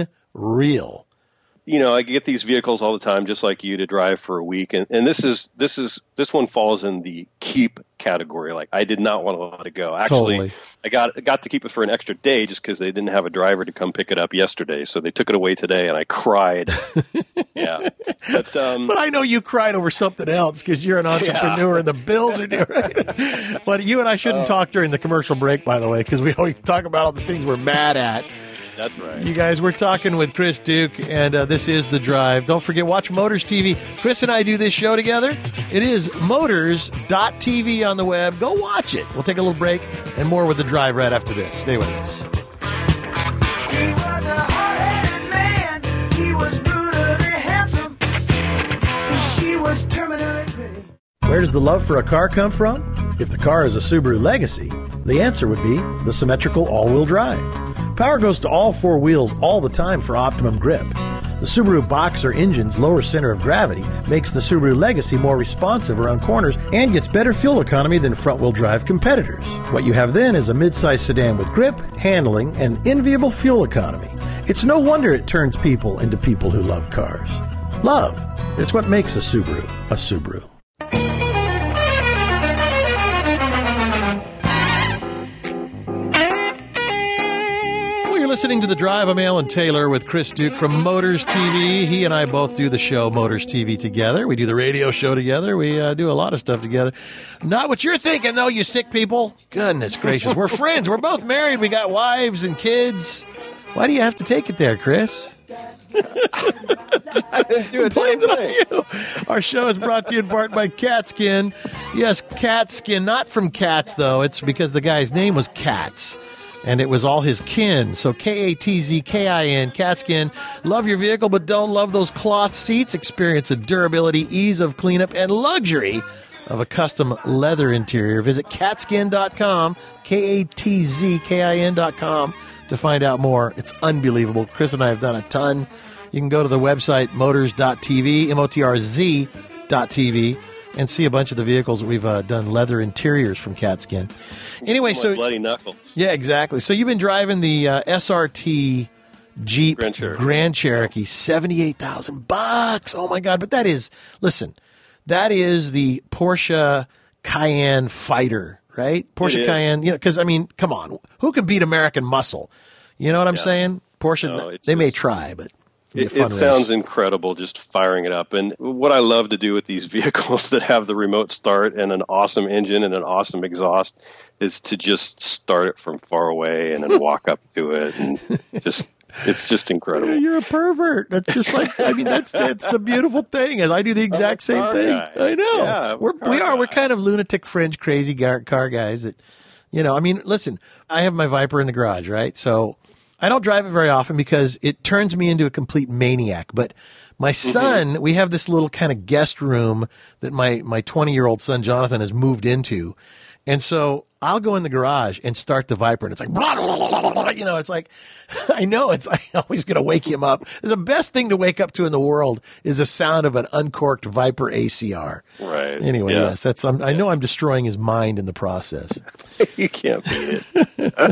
unreal. You know, I get these vehicles all the time, just like you, to drive for a week, and, and this is this is this one falls in the keep category. Like, I did not want to let it go. Actually, totally. I got got to keep it for an extra day just because they didn't have a driver to come pick it up yesterday, so they took it away today, and I cried. yeah, but um, but I know you cried over something else because you're an entrepreneur yeah. and the bills are due. Right? But you and I shouldn't uh, talk during the commercial break, by the way, because we always talk about all the things we're mad at. That's right. You guys, we're talking with Chris Duke, and uh, this is The Drive. Don't forget, watch Motors T V. Chris and I do this show together. It is motors dot t v on the web. Go watch it. We'll take a little break and more with The Drive right after this. Stay with us. He was a hard-headed man. He was brutally handsome. She was terminally pretty. Where does the love for a car come from? If the car is a Subaru Legacy, the answer would be the symmetrical all-wheel drive. Power goes to all four wheels all the time for optimum grip. The Subaru Boxer engine's lower center of gravity makes the Subaru Legacy more responsive around corners and gets better fuel economy than front-wheel drive competitors. What you have then is a midsize sedan with grip, handling, and enviable fuel economy. It's no wonder it turns people into people who love cars. Love. It's what makes a Subaru a Subaru. Listening to The Drive. I'm Alan Taylor with Chris Duke from Motors T V. He and I both do the show Motors T V together. We do the radio show together. We uh, do a lot of stuff together. Not what you're thinking, though, you sick people. Goodness gracious. We're friends. We're both married. We got wives and kids. Why do you have to take it there, Chris? I didn't do a damn thing. Our show is brought to you in part by Catskin. Yes, Catskin. Not from cats, though. It's because the guy's name was Katz. And it was all his kin. So K A T Z K I N, Catskin. Love your vehicle, but don't love those cloth seats. Experience the durability, ease of cleanup, and luxury of a custom leather interior. Visit catskin dot com, K A T Z K I N dot com, to find out more. It's unbelievable. Chris and I have done a ton. You can go to the website, motors dot t v, M O T R Z dot T V, and see a bunch of the vehicles that we've uh, done leather interiors from Catskin. Anyway, so bloody knuckles. Yeah, exactly. So you've been driving the uh, S R T Jeep Grand Cherokee, Grand Cherokee, seventy-eight thousand bucks. Oh my God! But that is, listen, that is the Porsche Cayenne fighter, right? Porsche Cayenne. You know, because I mean, come on, who can beat American muscle? You know what I'm yeah. saying? Porsche, no, they just, may try, but. It, it sounds incredible just firing it up. And what I love to do with these vehicles that have the remote start and an awesome engine and an awesome exhaust is to just start it from far away and then walk up to it. And just, it's just incredible. You're a pervert. That's just like, I mean, that's, that's the beautiful thing. And I do the exact same thing. Guy. I know. Yeah, we're, we are. guy. We're kind of lunatic, fringe, crazy car, car guys that, you know, I mean, listen, I have my Viper in the garage, right? So, I don't drive it very often because it turns me into a complete maniac. But my son, mm-hmm. we have this little kind of guest room that my, my twenty-year-old son, Jonathan, has moved into. And so I'll go in the garage and start the Viper, and it's like, blah, blah, blah, blah, blah, you know, it's like, I know it's I'm always going to wake him up. The best thing to wake up to in the world is the sound of an uncorked Viper A C R. Right. Anyway, yeah. yes, that's, I'm, I know I'm destroying his mind in the process. You can't beat it.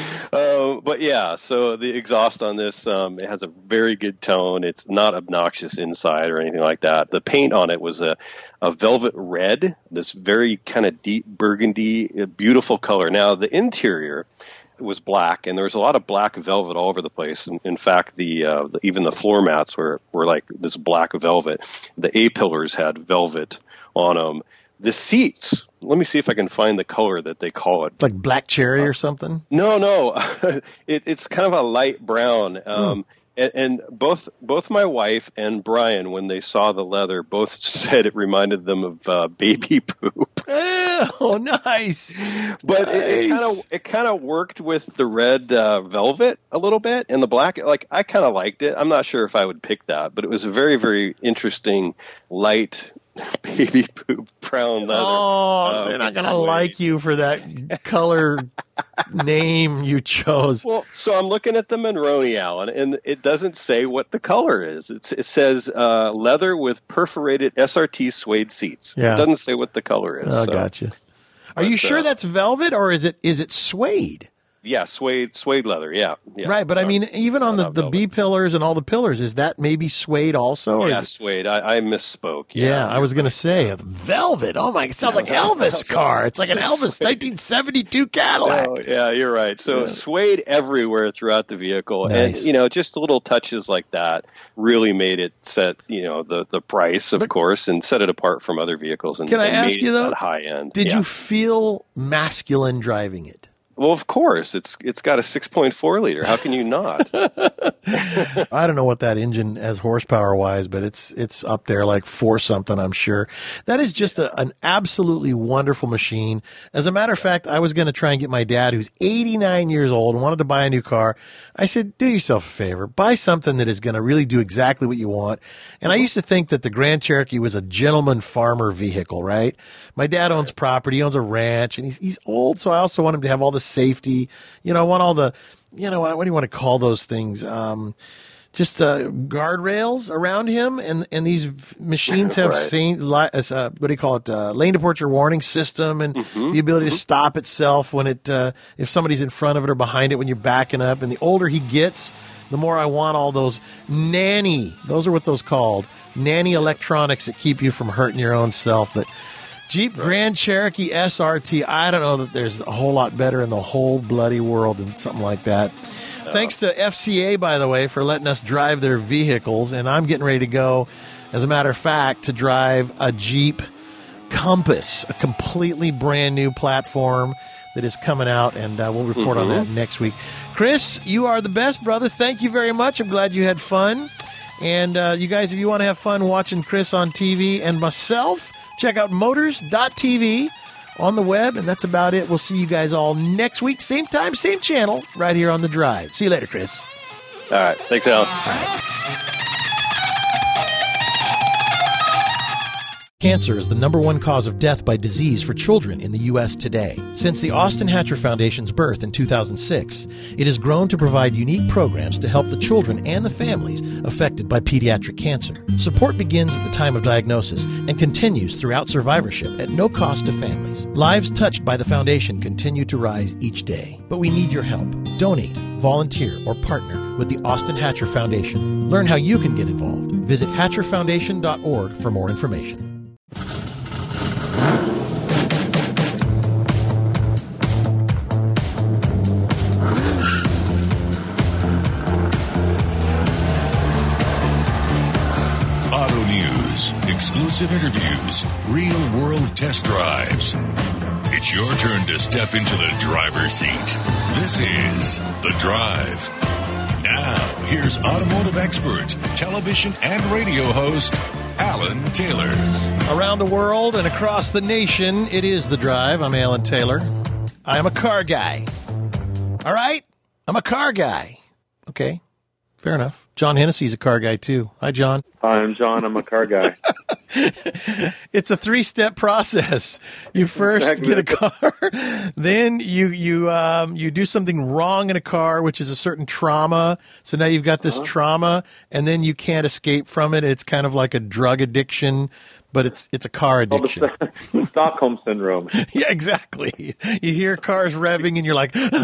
uh, but yeah, so the exhaust on this, um, it has a very good tone. It's not obnoxious inside or anything like that. The paint on it was a, a velvet red, this very kind of deep burgundy, beautiful color. Now, the interior was black, and there was a lot of black velvet all over the place. In, in fact, the, uh, the even the floor mats were, were like this black velvet. The A-pillars had velvet on them. The seats, let me see if I can find the color that they call it. Like black cherry uh, or something? No, no. it, it's kind of a light brown. Um, hmm. and, and both both my wife and Brian, when they saw the leather, both said it reminded them of uh, baby poop. Oh, nice. But nice. it kind of it kind of worked with the red uh, velvet a little bit, and the black. Like I kind of liked it. I'm not sure if I would pick that, but it was a very very interesting light baby poop brown leather. Oh, uh, they're not going to like you for that color name you chose. Well, so I'm looking at the Monroney, Alan, and it doesn't say what the color is. It's, it says uh, leather with perforated S R T suede seats. Yeah. It doesn't say what the color is. Oh, so. gotcha. Are But, you sure uh, that's velvet or is it is it suede? Yeah, suede suede leather. Yeah, yeah. Right, but Sorry. I mean, even on the, the B pillars and all the pillars, is that maybe suede also? Or Yeah, is it... suede. I, I misspoke. Yeah, Yeah, I was going to say velvet. Oh my, it sounds like Elvis car. It's like an Elvis nineteen seventy-two Cadillac. Oh, yeah, you're right. So Yeah. suede everywhere throughout the vehicle, Nice. and you know, just little touches like that really made it set. You know, the the price, of But- course, and set it apart from other vehicles. And Can I and ask made you, it though, that high end? Did Yeah. you feel masculine driving it? Well, of course, it's it's got a six point four liter. How can you not? I don't know what that engine has horsepower wise, but it's it's up there like four something, I'm sure. That is just a, an absolutely wonderful machine. As a matter of fact, I was going to try and get my dad, who's eighty-nine years old and wanted to buy a new car. I said, do yourself a favor, buy something that is going to really do exactly what you want. And I used to think that the Grand Cherokee was a gentleman farmer vehicle, right? My dad owns property, he owns a ranch, and he's he's old, so I also want him to have all the safety. You know, I want all the, you know, what, what do you want to call those things? Um, just uh, guardrails around him, and and these v- machines have Right. seen li- as, uh, what do you call it, uh, lane departure warning system, and Mm-hmm. the ability to stop itself when it uh, if somebody's in front of it or behind it when you're backing up. And the older he gets, the more I want all those nanny. Those are what those called nanny electronics that keep you from hurting your own self. But Jeep Grand Cherokee S R T, I don't know that there's a whole lot better in the whole bloody world than something like that. Thanks to F C A, by the way, for letting us drive their vehicles. And I'm getting ready to go, as a matter of fact, to drive a Jeep Compass, a completely brand new platform that is coming out, and uh, we'll report on that next week. Chris, you are the best, brother. Thank you very much. I'm glad you had fun. And uh, you guys, if you want to have fun watching Chris on T V and myself, check out motors dot t v on the web, and that's about it. We'll see you guys all next week, same time, same channel, right here on The Drive. See you later, Chris. All right. Thanks, Alan. Cancer is the number one cause of death by disease for children in the U S today. Since the Austin Hatcher Foundation's birth in two thousand six, it has grown to provide unique programs to help the children and the families affected by pediatric cancer. Support begins at the time of diagnosis and continues throughout survivorship at no cost to families. Lives touched by the foundation continue to rise each day. But we need your help. Donate, volunteer, or partner with the Austin Hatcher Foundation. Learn how you can get involved. Visit hatcher foundation dot org for more information. Auto news, exclusive interviews, real-world test drives. It's your turn to step into the driver's seat. This is The Drive. Now, here's automotive expert, television and radio host, Alan Taylor. Around the world and across the nation, it is The Drive. I'm Alan Taylor. I am a car guy. All right? I'm a car guy. Okay, fair enough. John Hennessy's a car guy, too. Hi, John. Hi, I'm John. I'm a car guy. It's a three-step process. You first get a car, then you you um, you do something wrong in a car, which is a certain trauma. So now you've got this uh-huh. trauma, and then you can't escape from it. It's kind of like a drug addiction, but it's it's a car addiction. Oh, the Stockholm syndrome. Yeah, exactly. You hear cars revving, and you're like, you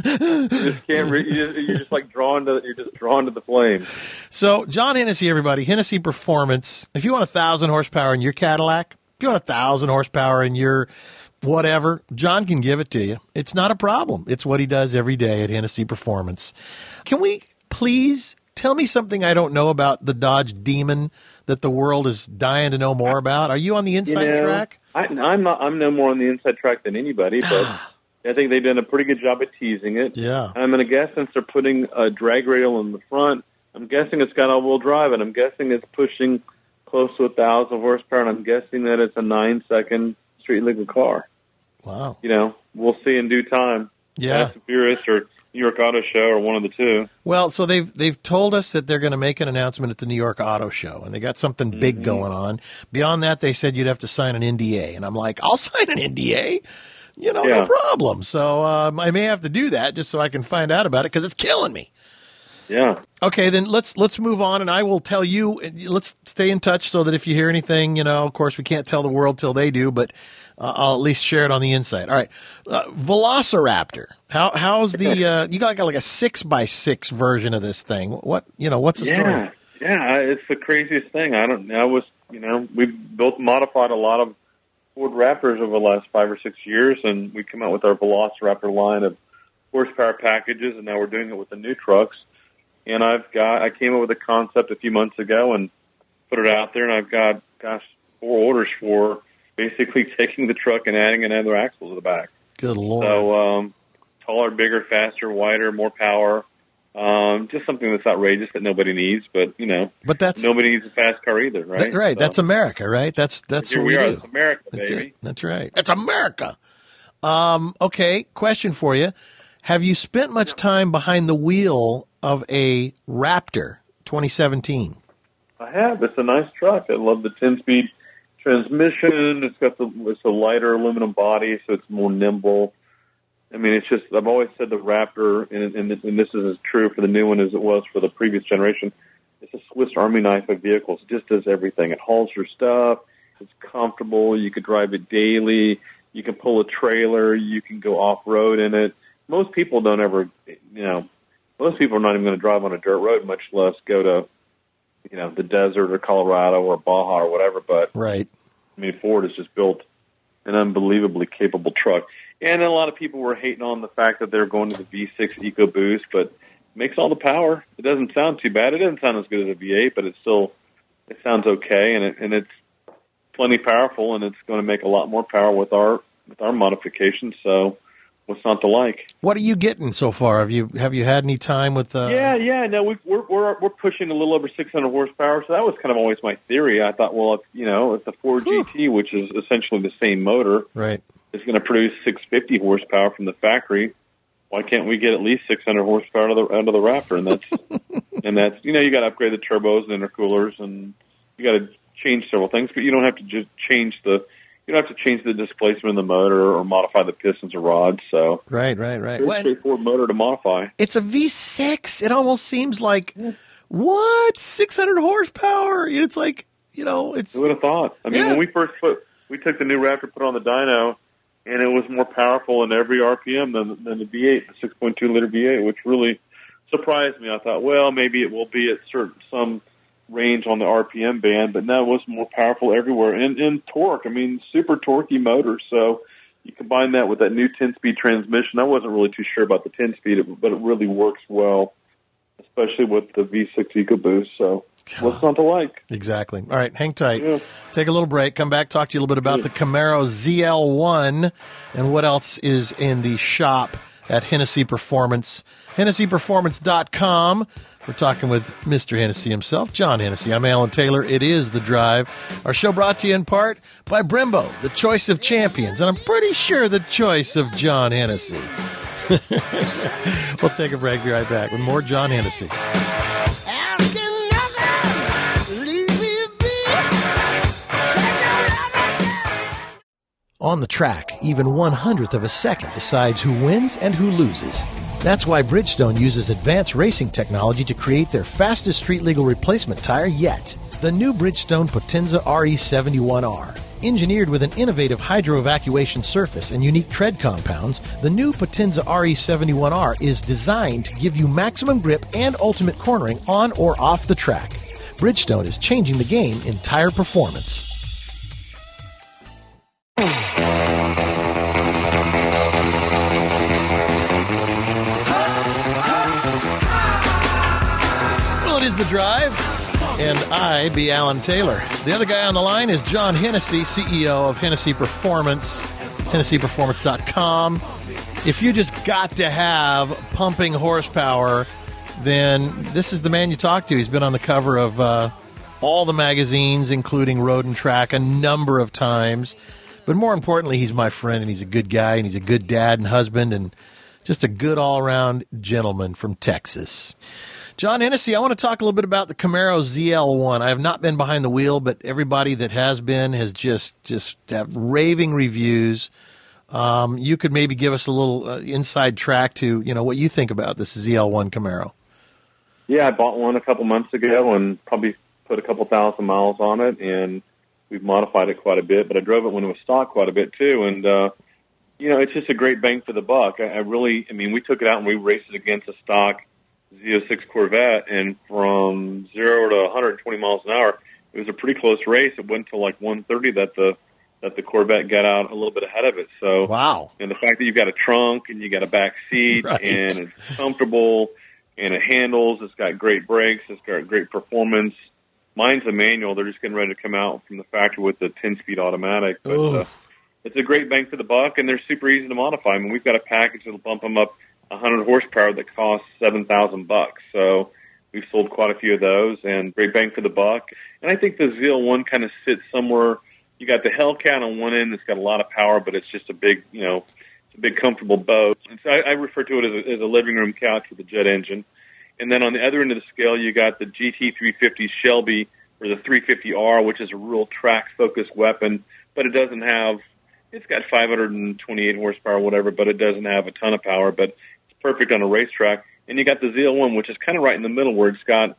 just can't. Re- you're, just, you're just like drawn to. You're just drawn to the flame. So, John Hennessy, everybody, Hennessy Performance. If you want a thousand horsepower in your Cadillac, if you want a thousand horsepower in your whatever, John can give it to you. It's not a problem. It's what he does every day at Hennessy Performance. Can we please tell me something I don't know about the Dodge Demon that the world is dying to know more about? Are you on the inside you know, track? I, I'm not. I'm no more on the inside track than anybody, but I think they've done a pretty good job at teasing it. Yeah. I'm going to guess since they're putting a drag rail in the front, I'm guessing it's got all-wheel drive, and I'm guessing it's pushing close to a thousand horsepower, and I'm guessing that it's a nine-second street legal car. Wow. You know, we'll see in due time. Yeah. Fast and Furious or New York Auto Show or one of the two. Well, so they've they've told us that they're going to make an announcement at the New York Auto Show, and they got something mm-hmm. big going on. Beyond that, they said you'd have to sign an N D A, and I'm like, I'll sign an N D A. You know, yeah. no problem. So um, I may have to do that just so I can find out about it because it's killing me. Yeah. Okay, then let's let's move on, and I will tell you. Let's stay in touch so that if you hear anything, you know, of course we can't tell the world till they do, but uh, I'll at least share it on the inside. All right, uh, Velociraptor. How how's the uh, you got, got like a six by six version of this thing? What you know? What's the yeah. story? Yeah, it's the craziest thing. I don't. I was you know we've built modified a lot of Ford Raptors over the last five or six years, and we come out with our Velociraptor line of horsepower packages, and now we're doing it with the new trucks. And I've got, I came up with a concept a few months ago and put it out there, and I've got, gosh, four orders for basically taking the truck and adding another axle to the back. Good Lord. So, um, taller, bigger, faster, wider, more power. Um, just something that's outrageous that nobody needs, but, you know, but that's, nobody needs a fast car either, right? That, right. So, that's America, right? That's, that's here what we, we are. do. It's America, that's baby. It. That's right. It's America. Um, okay. Question for you. Have you spent much time behind the wheel of a Raptor twenty seventeen? I have. It's a nice truck. I love the ten-speed transmission. It's got the it's a lighter aluminum body, so it's more nimble. I mean, it's just, I've always said the Raptor, and, and, this, and this is as true for the new one as it was for the previous generation, it's a Swiss Army knife of vehicles. It just does everything. It hauls your stuff. It's comfortable. You could drive it daily. You can pull a trailer. You can go off-road in it. Most people don't ever, you know, most people are not even going to drive on a dirt road, much less go to, you know, the desert or Colorado or Baja or whatever. But, right. I mean, Ford has just built an unbelievably capable truck. And a lot of people were hating on the fact that they're going to the V six EcoBoost, but it makes all the power. It doesn't sound too bad. It doesn't sound as good as a V eight, but it still, it sounds okay, and it, and it's plenty powerful, and it's going to make a lot more power with our, with our modifications, so what's not to like? What are you getting so far? Have you, have you had any time with, uh... Yeah, yeah, no, we, we're, we're, we're pushing a little over six hundred horsepower, so that was kind of always my theory. I thought, well, if, you know, if the Ford Whew. G T, which is essentially the same motor, right, is going to produce six hundred fifty horsepower from the factory, why can't we get at least six hundred horsepower out of the, out of the Raptor? And that's, and that's, you know, you got to upgrade the turbos and intercoolers, and you got to change several things, but you don't have to just change the, you don't have to change the displacement of the motor or modify the pistons or rods. So right, right, right. Very well, straightforward motor to modify. It's a V six. It almost seems like yeah. what six hundred horsepower. It's like, you know, it's. Who would have thought? I mean, yeah. when we first put, we took the new Raptor, put on the dyno, and it was more powerful in every R P M than, than the V eight, the six point two liter V eight, which really surprised me. I thought, well, maybe it will be at certain some range on the R P M band, but no, it was more powerful everywhere. And, and torque, I mean, super torquey motor. So you combine that with that new ten-speed transmission. I wasn't really too sure about the ten-speed, but it really works well, especially with the V six EcoBoost. So what's not to like? Exactly. All right, hang tight. Yeah. Take a little break. Come back, talk to you a little bit about yeah. the Camaro Z L one and what else is in the shop at Hennessy Performance. Hennessy Performance dot com. We're talking with Mister Hennessy himself, John Hennessy. I'm Alan Taylor. It is The Drive. Our show brought to you in part by Brembo, the choice of champions. And I'm pretty sure the choice of John Hennessy. We'll take a break. Be right back with more John Hennessy. On the track, even one hundredth of a second decides who wins and who loses. That's why Bridgestone uses advanced racing technology to create their fastest street-legal replacement tire yet. The new Bridgestone Potenza R E seventy-one R. Engineered with an innovative hydro-evacuation surface and unique tread compounds, the new Potenza R E seventy-one R is designed to give you maximum grip and ultimate cornering on or off the track. Bridgestone is changing the game in tire performance. Well, it is The Drive, and I be Alan Taylor. The other guy on the line is John Hennessy, C E O of Hennessy Performance, Hennessy Performance dot com. If you just got to have pumping horsepower, then this is the man you talk to. He's been on the cover of uh, all the magazines, including Road and Track, a number of times. But more importantly, he's my friend, and he's a good guy, and he's a good dad and husband, and just a good all-around gentleman from Texas. John Hennessy, I want to talk a little bit about the Camaro Z L one. I have not been behind the wheel, but everybody that has been has just just have raving reviews. Um, you could maybe give us a little uh, inside track to, you know, what you think about this Z L one Camaro. Yeah, I bought one a couple months ago and probably put a couple thousand miles on it, and we've modified it quite a bit, but I drove it when it was stock quite a bit too, and uh, you know, it's just a great bang for the buck. I, I really, I mean, we took it out and we raced it against a stock Z oh six Corvette, and from zero to one hundred twenty miles an hour, it was a pretty close race. It went to like one thirty that the that the Corvette got out a little bit ahead of it. So, wow! And the fact that you've got a trunk and you got a back seat, right, and it's comfortable and it handles. It's got great brakes. It's got great performance. Mine's a manual. They're just getting ready to come out from the factory with the ten-speed automatic. But uh, it's a great bang for the buck, and they're super easy to modify. I mean, we've got a package that'll bump them up one hundred horsepower that costs seven thousand bucks. So we've sold quite a few of those, and great bang for the buck. And I think the Z L one kind of sits somewhere. You got the Hellcat on one end. It's got a lot of power, but it's just a big, you know, it's a big comfortable boat. And so I, I refer to it as a, as a living room couch with a jet engine. And then on the other end of the scale, you got the G T three fifty Shelby, or the three fifty R, which is a real track-focused weapon, but it doesn't have it's got five hundred twenty-eight horsepower, whatever, but it doesn't have a ton of power. But it's perfect on a racetrack. And you got the Z L one, which is kind of right in the middle, where it's got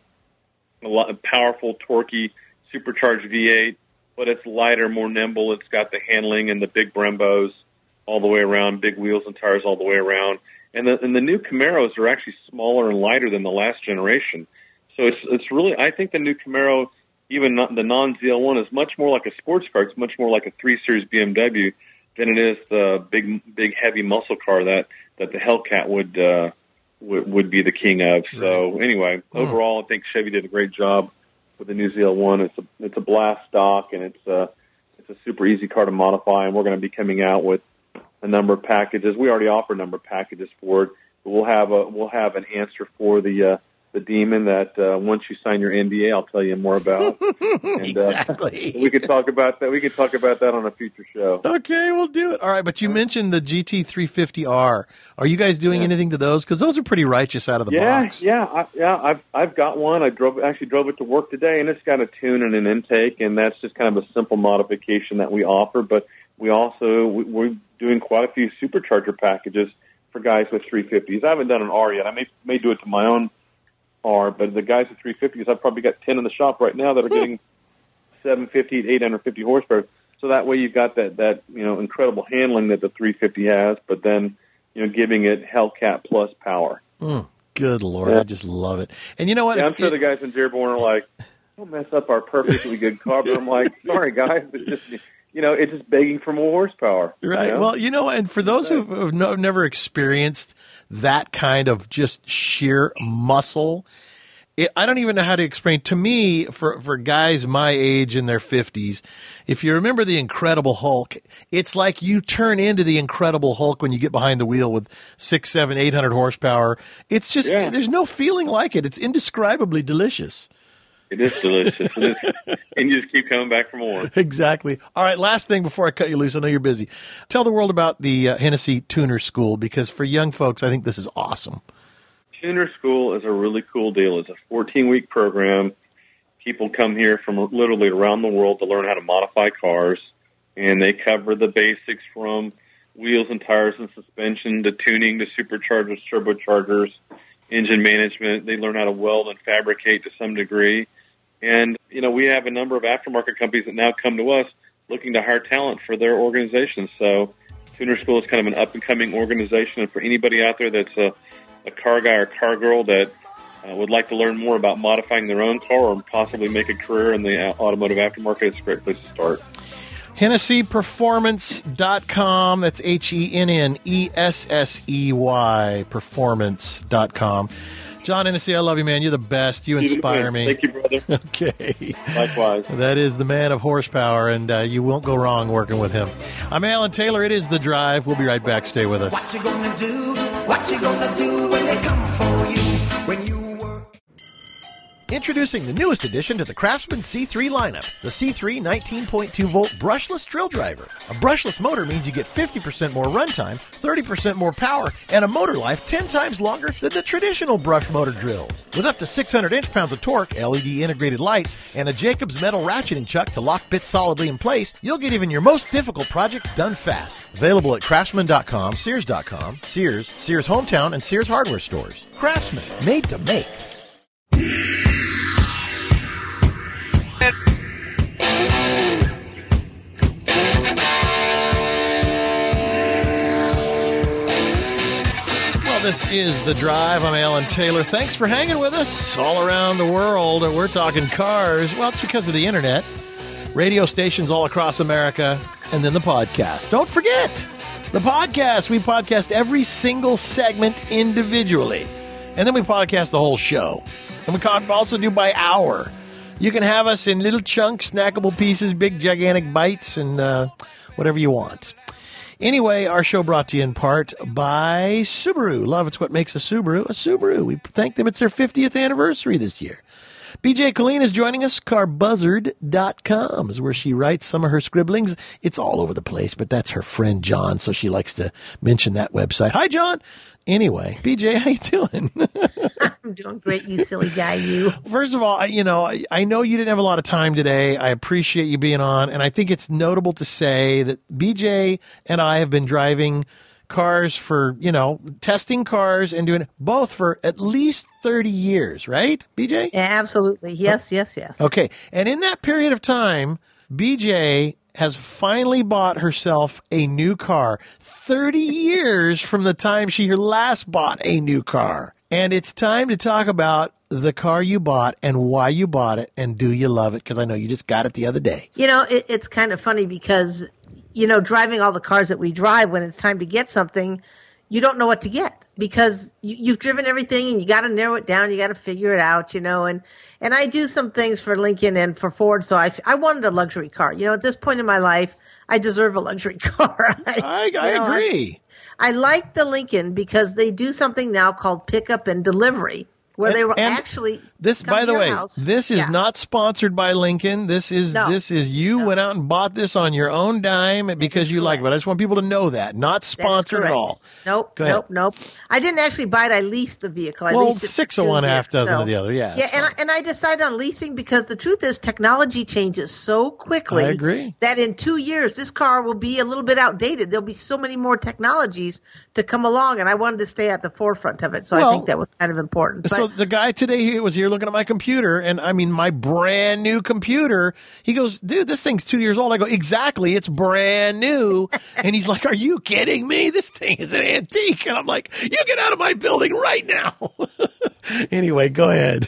a lot of powerful, torquey, supercharged V eight, but it's lighter, more nimble. It's got the handling and the big Brembos all the way around, big wheels and tires all the way around. And the, and the new Camaros are actually smaller and lighter than the last generation. So it's it's really, I think the new Camaro, even not, the non-Z L one, is much more like a sports car. It's much more like a three Series B M W than it is the big, big, heavy muscle car that, that the Hellcat would, uh, would would be the king of. So anyway, Mm. overall, I think Chevy did a great job with the new Z L one. It's a it's a blast stock, and it's a it's a super easy car to modify. And we're going to be coming out with a number of packages. We already offer a number of packages for it, but we'll have a we'll have an answer for the uh, the Demon that uh, once you sign your N D A, I'll tell you more about. And, exactly. Uh, we could talk about that. We could talk about that on a future show. Okay, we'll do it. All right, but you mentioned the G T three fifty R. Are you guys doing Yeah. anything to those? Because those are pretty righteous out of the yeah, box. Yeah, I, yeah, I've I've got one. I drove actually drove it to work today, and it's got a tune and an intake, and that's just kind of a simple modification that we offer. But we also we, we're doing quite a few supercharger packages for guys with three fifties. I haven't done an R yet. I may may do it to my own R, but the guys with three fifties, I've probably got ten in the shop right now that are getting seven fifty to eight hundred fifty horsepower. So that way you've got that, that, you know, incredible handling that the three fifty has, but then, you know, giving it Hellcat plus power. Mm, good Lord, Yeah. I just love it. And you know what? Yeah, I'm If- sure the guys in Dearborn are like, don't mess up our perfectly good car, but I'm like, sorry guys, it's just, you know, it's just begging for more horsepower. Right. You know? Well, you know, and for those who have no- never experienced that kind of just sheer muscle, it, I don't even know how to explain. To me, for, for guys my age in their fifties, if you remember the Incredible Hulk, it's like you turn into the Incredible Hulk when you get behind the wheel with six, seven, eight hundred horsepower. It's just, Yeah. there's no feeling like it. It's indescribably delicious. It is delicious. It is, and you just keep coming back for more. Exactly. All right, last thing before I cut you loose. I know you're busy. Tell the world about the uh, Hennessy Tuner School, because for young folks, I think this is awesome. Tuner School is a really cool deal. It's a fourteen-week program. People come here from literally around the world to learn how to modify cars, and they cover the basics from wheels and tires and suspension to tuning to superchargers, turbochargers, engine management. They learn how to weld and fabricate to some degree. And, you know, we have a number of aftermarket companies that now come to us looking to hire talent for their organizations. So Tuner School is kind of an up-and-coming organization, and for anybody out there that's a a car guy or car girl that uh, would like to learn more about modifying their own car or possibly make a career in the uh, automotive aftermarket, it's a great place to start. Hennessy Performance dot com. That's H E N N E S S E Y, Performance dot com. John Hennessy, I love you, man. You're the best. You inspire me. Thank you, brother. Okay. Likewise. That is the man of horsepower, and uh, you won't go wrong working with him. I'm Alan Taylor. It is The Drive. We'll be right back. Stay with us. What you gonna do? What you gonna do when they come for you? When you work. Introducing the newest addition to the Craftsman C three lineup, the C three nineteen point two volt brushless drill driver. A brushless motor means you get fifty percent more runtime, thirty percent more power, and a motor life ten times longer than the traditional brush motor drills. With up to six hundred inch-pounds of torque, L E D integrated lights, and a Jacobs metal ratcheting chuck to lock bits solidly in place, you'll get even your most difficult projects done fast. Available at Craftsman dot com, Sears dot com, Sears, Sears Hometown, and Sears Hardware stores. Craftsman, made to make. This is The Drive. I'm Alan Taylor. Thanks for hanging with us all around the world. We're talking cars. Well, it's because of the internet. Radio stations all across America, and then the podcast. Don't forget the podcast. We podcast every single segment individually, and then we podcast the whole show. And we also do by hour. You can have us in little chunks, snackable pieces, big gigantic bites, and uh, whatever you want. Anyway, our show brought to you in part by Subaru. Love, it's what makes a Subaru a Subaru. We thank them. It's their fiftieth anniversary this year. B J Colleen is joining us. car buzzard dot com is where she writes some of her scribblings. It's all over the place, but that's her friend John, so she likes to mention that website. Hi, John. Anyway, B J, how you doing? I'm doing great, you silly guy, you. First of all, I, you know, I, I know you didn't have a lot of time today. I appreciate you being on, and I think it's notable to say that B J and I have been driving cars for, you know, testing cars and doing both for at least thirty years, right, B J? Yeah, absolutely. Yes, yes, yes. Okay. And in that period of time, B J has finally bought herself a new car, thirty years from the time she last bought a new car. And it's time to talk about the car you bought and why you bought it and do you love it? Because I know you just got it the other day. You know, it, it's kind of funny because, you know, driving all the cars that we drive, when it's time to get something, you don't know what to get because you, you've driven everything and you got to narrow it down. You got to figure it out, you know, and, and I do some things for Lincoln and for Ford. So I, I wanted a luxury car. You know, at this point in my life, I deserve a luxury car. I, I, I know, agree. I, I like the Lincoln because they do something now called pickup and delivery, where And- they will and actually This, come by to the your way, house. this is Yeah. not sponsored by Lincoln. This is No. this is you went out and bought this on your own dime because you like it. But I just want people to know that not That is sponsored at correct. all. Nope, Go ahead. nope, nope. I didn't actually buy it. I leased the vehicle. I Well, leased it for six of two one, years, half dozen so- of the other. Yeah, Yeah, it's and I, fine. and I decided on leasing because the truth is technology changes so quickly. I agree. That in two years, this car will be a little bit outdated. There'll be so many more technologies to come along, and I wanted to stay at the forefront of it. So Well, I think that was kind of important. But So the guy today he was here looking at my computer, and I mean my brand new computer. He goes, "Dude, this thing's two years old." I go, "Exactly, it's brand new." And he's like, "Are you kidding me? This thing is an antique." And I'm like, "You get out of my building right now." Anyway, go ahead.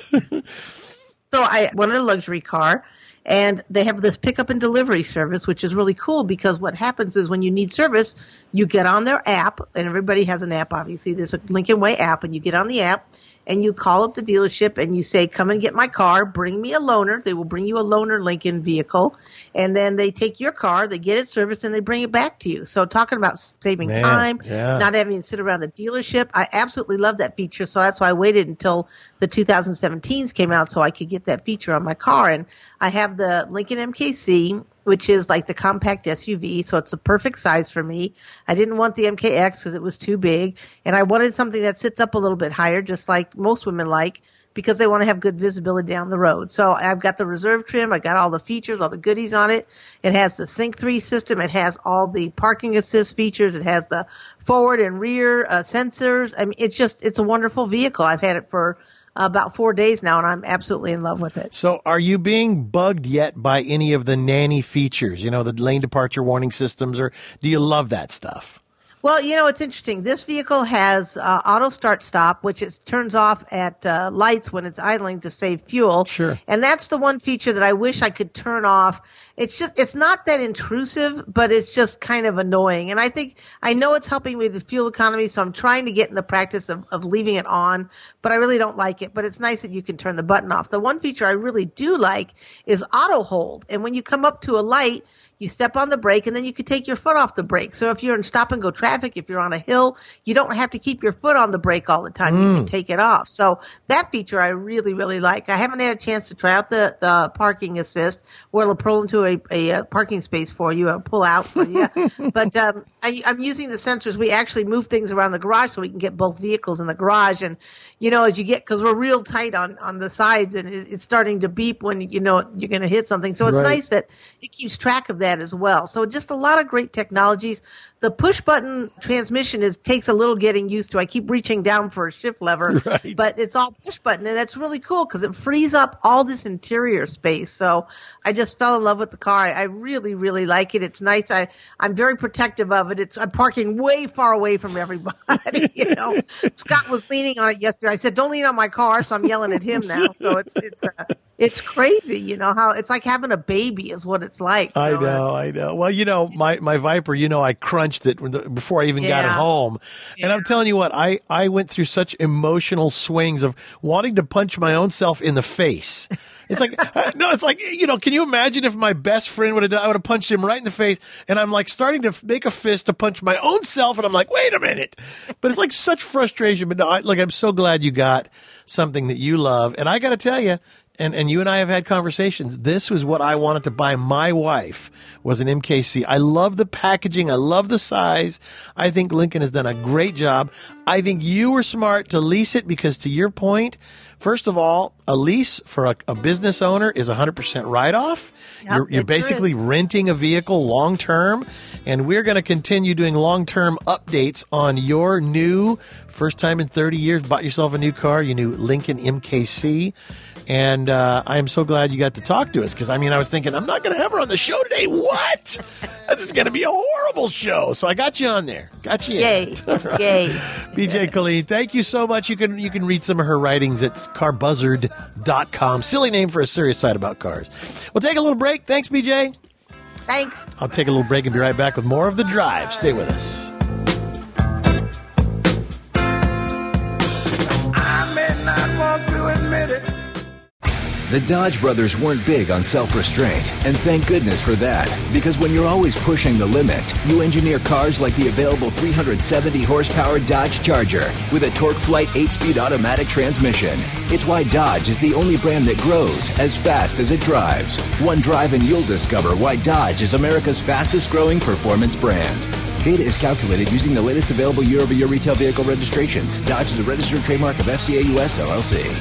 So I wanted a luxury car, and they have this pickup and delivery service, which is really cool because what happens is when you need service, you get on their app, and everybody has an app, obviously. There's a Lincoln Way app, and you get on the app, and you call up the dealership, and you say, come and get my car, bring me a loaner. They will bring you a loaner Lincoln vehicle, and then they take your car, they get it serviced, and they bring it back to you. So talking about saving Man, time, yeah. not having to sit around the dealership, I absolutely love that feature. So that's why I waited until the two thousand seventeens came out so I could get that feature on my car. And I have the Lincoln M K C, which is like the compact S U V, so it's a perfect size for me. I didn't want the M K X because it was too big, and I wanted something that sits up a little bit higher, just like most women like, because they want to have good visibility down the road. So I've got the reserve trim. I got all the features, all the goodies on it. It has the Sync three system. It has all the parking assist features. It has the forward and rear uh, sensors. I mean, it's just, it's a wonderful vehicle. I've had it for about four days now, and I'm absolutely in love with it. So are you being bugged yet by any of the nanny features, you know, the lane departure warning systems, or do you love that stuff? Well, you know, it's interesting. This vehicle has uh, auto start stop, which it turns off at uh, lights when it's idling to save fuel. Sure. And that's the one feature that I wish I could turn off. It's just, it's not that intrusive, but it's just kind of annoying. And I think, I know it's helping me with fuel economy, so I'm trying to get in the practice of, of leaving it on, but I really don't like it. But it's nice that you can turn the button off. The one feature I really do like is auto hold. And when you come up to a light, you step on the brake, and then you can take your foot off the brake. So if you're in stop and go traffic, if you're on a hill, you don't have to keep your foot on the brake all the time. Mm. You can take it off. So that feature I really, really like. I haven't had a chance to try out the, the parking assist, where it'll pull into a, a, a parking space for you, or pull out for you. But um, I, I'm using the sensors. We actually move things around the garage so we can get both vehicles in the garage. And, you know, as you get, because we're real tight on, on the sides, and it, it's starting to beep when, you know, you're going to hit something. So it's Right. nice that it keeps track of that as well. So just a lot of great technologies. The push button transmission is takes a little getting used to. I keep reaching down for a shift lever, Right. but it's all push button, and that's really cool because it frees up all this interior space. So I just fell in love with the car. I really, really like it. It's nice. I, I'm very protective of it. It's, I'm parking way far away from everybody. You know, Scott was leaning on it yesterday. I said, "Don't lean on my car," so I'm yelling at him now. So it's it's uh, it's crazy. You know how it's like having a baby is what it's like. I So, uh, know, I know. Well, you know, my, my Viper, you know, I crunched it when the, before I even got it Yeah. home. And I'm telling you what, I, I went through such emotional swings of wanting to punch my own self in the face. It's like, uh, no, it's like, you know, can you imagine if my best friend would have done, I would have punched him right in the face, and I'm like starting to f- make a fist to punch my own self, and I'm like, wait a minute. But it's like such frustration. But no, I, look, I'm so glad you got something that you love. And I got to tell you, and, and you and I have had conversations. This was what I wanted to buy my wife, was an M K C. I love the packaging. I love the size. I think Lincoln has done a great job. I think you were smart to lease it because, to your point, first of all, a lease for a, a business owner is a one hundred percent write-off. Yep, you're you're it basically sure is. renting a vehicle long-term, and we're going to continue doing long-term updates on your new, first time in thirty years, bought yourself a new car, your new Lincoln M K C. And uh, I am so glad you got to talk to us because, I mean, I was thinking, I'm not going to have her on the show today. What? This is going to be a horrible show. So I got you on there. Got you Yay. in. Yay. B J Colleen, thank you so much. You can you can read some of her writings at car buzzard dot com. Silly name for a serious site about cars. We'll take a little break. Thanks, B J. Thanks. I'll take a little break and be right back with more of The Drive. Stay with us. I may not want to admit it. The Dodge brothers weren't big on self-restraint, and thank goodness for that, because when you're always pushing the limits, you engineer cars like the available three hundred seventy horsepower Dodge Charger with a TorqueFlite eight-speed automatic transmission. It's why Dodge is the only brand that grows as fast as it drives. One drive and you'll discover why Dodge is America's fastest-growing performance brand. Data is calculated using the latest available year-over-year retail vehicle registrations. Dodge is a registered trademark of F C A U S L L C.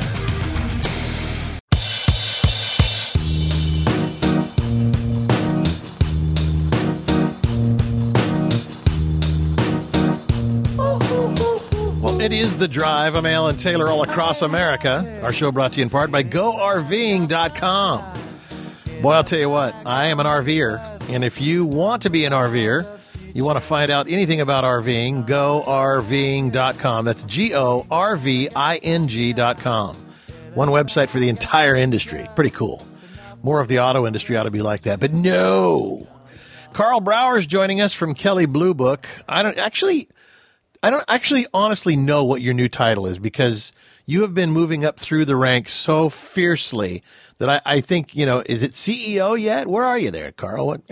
It is The Drive. I'm Alan Taylor, all across America. Our show brought to you in part by go R V ing dot com. Boy, I'll tell you what, I am an RVer, and if you want to be an RVer, you want to find out anything about RVing, go R V ing dot com. That's G O R V I N G dot com. One website for the entire industry. Pretty cool. More of the auto industry ought to be like that, but no. Carl Brower's joining us from Kelley Blue Book. I don't actually... I don't actually honestly know what your new title is because you have been moving up through the ranks so fiercely that I, I think, you know, is it C E O yet? Where are you there, Carl? What?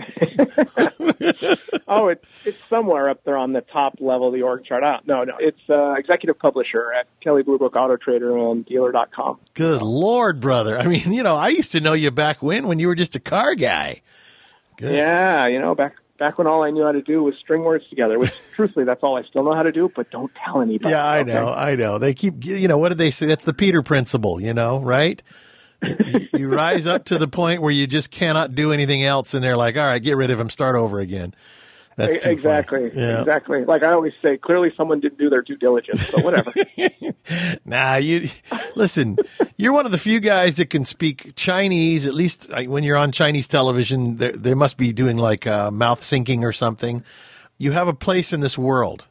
oh, it's it's somewhere up there on the top level of the org chart. I don't, no, no, it's uh, executive publisher at Kelley Blue Book Auto Trader and dealer dot com. Good Lord, brother. I mean, you know, I used to know you back when, when you were just a car guy. Good. Yeah, you know, back Back when all I knew how to do was string words together, which truthfully, that's all I still know how to do, but don't tell anybody. Yeah, I okay? know, I know. They keep, you know, what did they say? That's the Peter principle, you know, right? you, you rise up to the point where you just cannot do anything else, and they're like, all right, get rid of him, start over again. That's too exactly, yeah. exactly. Like I always say, clearly someone didn't do their due diligence, but whatever. nah, you listen. You're one of the few guys that can speak Chinese. At least when you're on Chinese television, they they must be doing like uh, mouth syncing or something. You have a place in this world.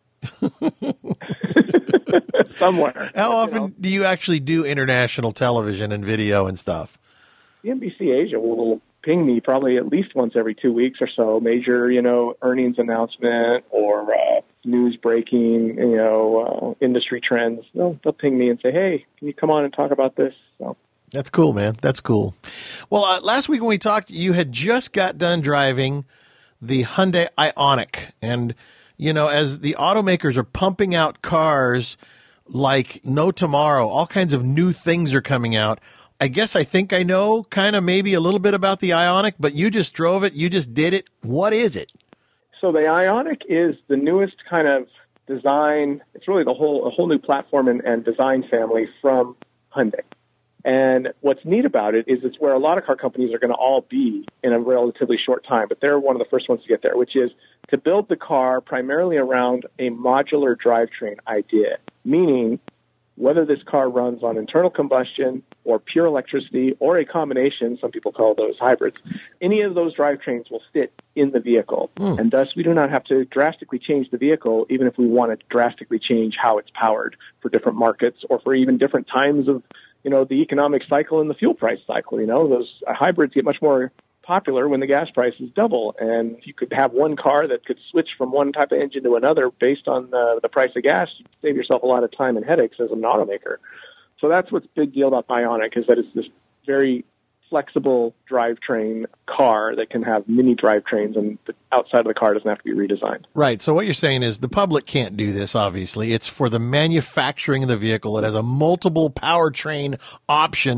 Somewhere. How often you know? do you actually do international television and video and stuff? The N B C Asia will ping me probably at least once every two weeks or so. Major, you know, earnings announcement or uh, news breaking, you know, uh, industry trends. They'll, they'll ping me and say, "Hey, can you come on and talk about this?" So. That's cool, man. That's cool. Well, uh, last week when we talked, you had just got done driving the Hyundai Ioniq, and you know, as the automakers are pumping out cars like no tomorrow, all kinds of new things are coming out. I guess I think I know kind of maybe a little bit about the Ioniq, but you just drove it. You just did it. What is it? So the Ioniq is the newest kind of design. It's really the whole, a whole new platform and, and design family from Hyundai. And what's neat about it is it's where a lot of car companies are going to all be in a relatively short time, but they're one of the first ones to get there, which is to build the car primarily around a modular drivetrain idea, meaning whether this car runs on internal combustion or pure electricity or a combination, some people call those hybrids, any of those drivetrains will fit in the vehicle. Mm. And thus we do not have to drastically change the vehicle, even if we want to drastically change how it's powered for different markets or for even different times of, you know, the economic cycle and the fuel price cycle. You know, those hybrids get much more popular when the gas prices double, and you could have one car that could switch from one type of engine to another based on the, the price of gas. You save yourself a lot of time and headaches as an automaker. So that's what's big deal about Ioniq, is that it's this very flexible drivetrain car that can have mini drivetrains, and the outside of the car doesn't have to be redesigned. Right. So what you're saying is the public can't do this, obviously. It's for the manufacturing of the vehicle. It has a multiple powertrain option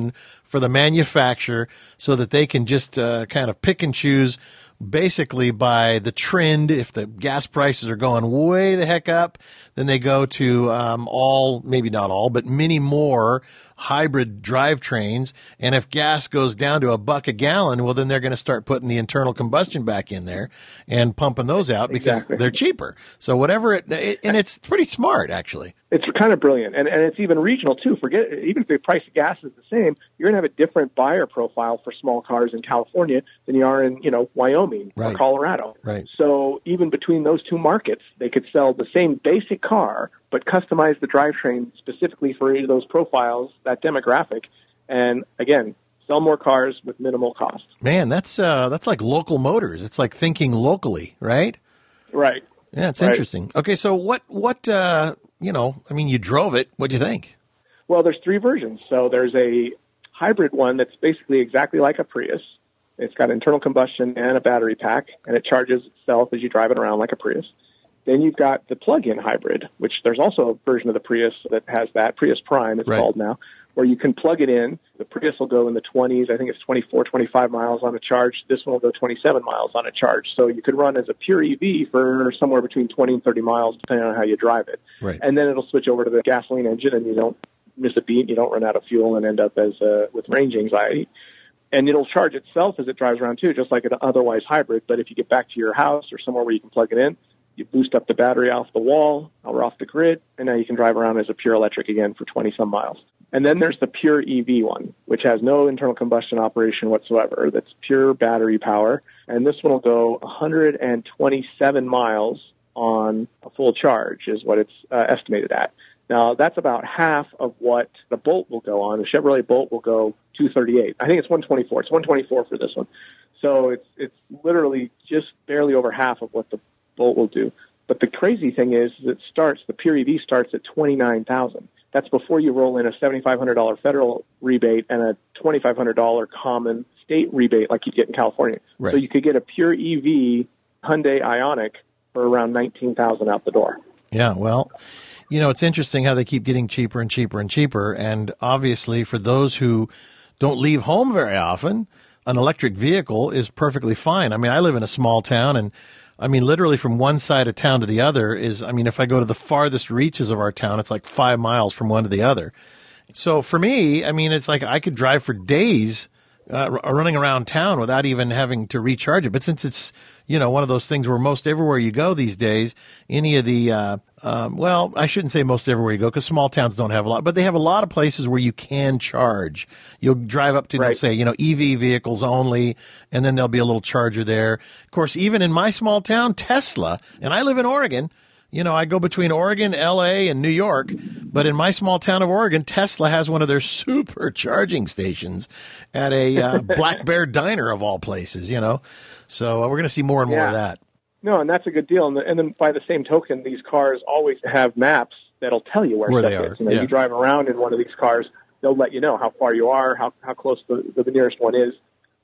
for the manufacturer so that they can just uh, kind of pick and choose basically by the trend. If the gas prices are going way the heck up, then they go to um, all, maybe not all, but many more hybrid drivetrains. And if gas goes down to a buck a gallon, well, then they're going to start putting the internal combustion back in there and pumping those out because Exactly. they're cheaper. So whatever it, it, and it's pretty smart, actually. It's kind of brilliant, and and it's even regional too. Forget even if the price of gas is the same, you're going to have a different buyer profile for small cars in California than you are in you know Wyoming Right. or Colorado. Right. So even between those two markets, they could sell the same basic car, but customize the drivetrain specifically for each of those profiles, that demographic, and again, sell more cars with minimal cost. Man, that's uh, that's like local motors. It's like thinking locally, right? Right. Yeah, it's Right. interesting. Okay, so what what uh, you know? I mean, you drove it. What'd you think? Well, there's three versions. So there's a hybrid one that's basically exactly like a Prius. It's got internal combustion and a battery pack, and it charges itself as you drive it around like a Prius. Then you've got the plug-in hybrid, which there's also a version of the Prius that has that, Prius Prime it's Right. called now, where you can plug it in. The Prius will go in the twenties. I think it's twenty-four, twenty-five miles on a charge. This one will go twenty-seven miles on a charge. So you could run as a pure E V for somewhere between twenty and thirty miles, depending on how you drive it. Right. And then it'll switch over to the gasoline engine, and you don't miss a beat. You don't run out of fuel and end up as uh, with range anxiety. And it'll charge itself as it drives around too, just like an otherwise hybrid. But if you get back to your house or somewhere where you can plug it in, you boost up the battery off the wall or off the grid, and now you can drive around as a pure electric again for twenty some miles. And then there's the pure E V one, which has no internal combustion operation whatsoever. That's pure battery power. And this one will go one hundred twenty-seven miles on a full charge is what it's uh, estimated at. Now, that's about half of what the Bolt will go on. The Chevrolet Bolt will go two thirty-eight. I think it's one twenty-four. It's one twenty-four for this one. So it's it's literally just barely over half of what the Bolt will do. But the crazy thing is, is it starts, the pure E V starts at twenty-nine thousand dollars. That's before you roll in a seven thousand five hundred dollars federal rebate and a two thousand five hundred dollars common state rebate like you get in California. Right. So you could get a pure E V Hyundai Ioniq for around nineteen thousand dollars out the door. Yeah, well, you know, it's interesting how they keep getting cheaper and cheaper and cheaper. And obviously, for those who don't leave home very often, an electric vehicle is perfectly fine. I mean, I live in a small town, and I mean, literally from one side of town to the other is, I mean, if I go to the farthest reaches of our town, it's like five miles from one to the other. So for me, I mean, it's like I could drive for days uh, r- running around town without even having to recharge it. But since it's, you know, one of those things where most everywhere you go these days, any of the, uh, um, well, I shouldn't say most everywhere you go because small towns don't have a lot, but they have a lot of places where you can charge. You'll drive up to, Right. they'll say, you know, E V vehicles only, and then there'll be a little charger there. Of course, even in my small town, Tesla, and I live in Oregon, you know, I go between Oregon, L A, and New York, but in my small town of Oregon, Tesla has one of their super charging stations at a uh, Black Bear Diner of all places, you know. So uh, we're going to see more and more of Yeah. that. No, and that's a good deal. And, the, and then by the same token, these cars always have maps that'll tell you where, Where stuff they are, is. You know, yeah. you drive around in one of these cars, they'll let you know how far you are, how how close the, the, the nearest one is.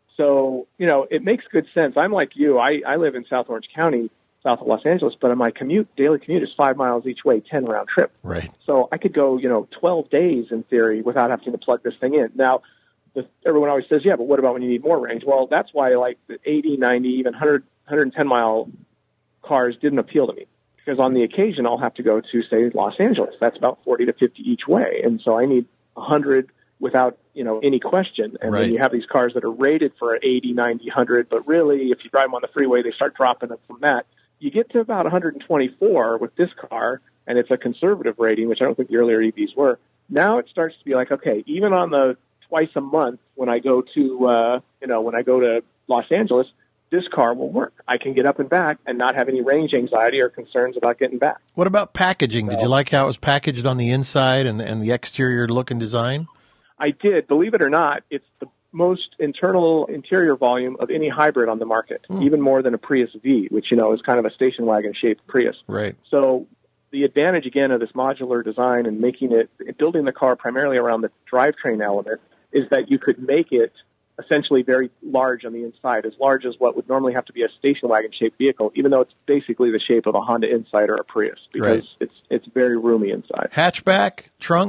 So, you know, it makes good sense. I'm like you. I, I live in South Orange County, south of Los Angeles, but my commute, daily commute is five miles each way, ten round trip. Right. So I could go, you know, twelve days in theory without having to plug this thing in. Now, the, everyone always says, yeah, but what about when you need more range? Well, that's why like the eighty, ninety, even one hundred, one hundred ten mile cars didn't appeal to me. Because on the occasion, I'll have to go to, say, Los Angeles. That's about forty to fifty each way. And so I need one hundred without, you know, any question. And Right. then you have these cars that are rated for eighty, ninety, one hundred, but really, if you drive them on the freeway, they start dropping it from that. You get to about one hundred twenty-four with this car, and it's a conservative rating, which I don't think the earlier E Vs were. Now it starts to be like, okay, even on the twice a month when I go to, uh, you know, when I go to Los Angeles, this car will work. I can get up and back and not have any range anxiety or concerns about getting back. What about packaging? Did you like how it was packaged on the inside and, and the exterior look and design? I did. Believe it or not, it's the most internal interior volume of any hybrid on the market, Hmm. even more than a Prius V, which, you know, is kind of a station wagon shaped Prius. Right. So the advantage, again, of this modular design and making it, building the car primarily around the drivetrain element is that you could make it essentially very large on the inside, as large as what would normally have to be a station wagon shaped vehicle, even though it's basically the shape of a Honda Insight or a Prius, because Right. it's it's very roomy inside. Hatchback, trunk?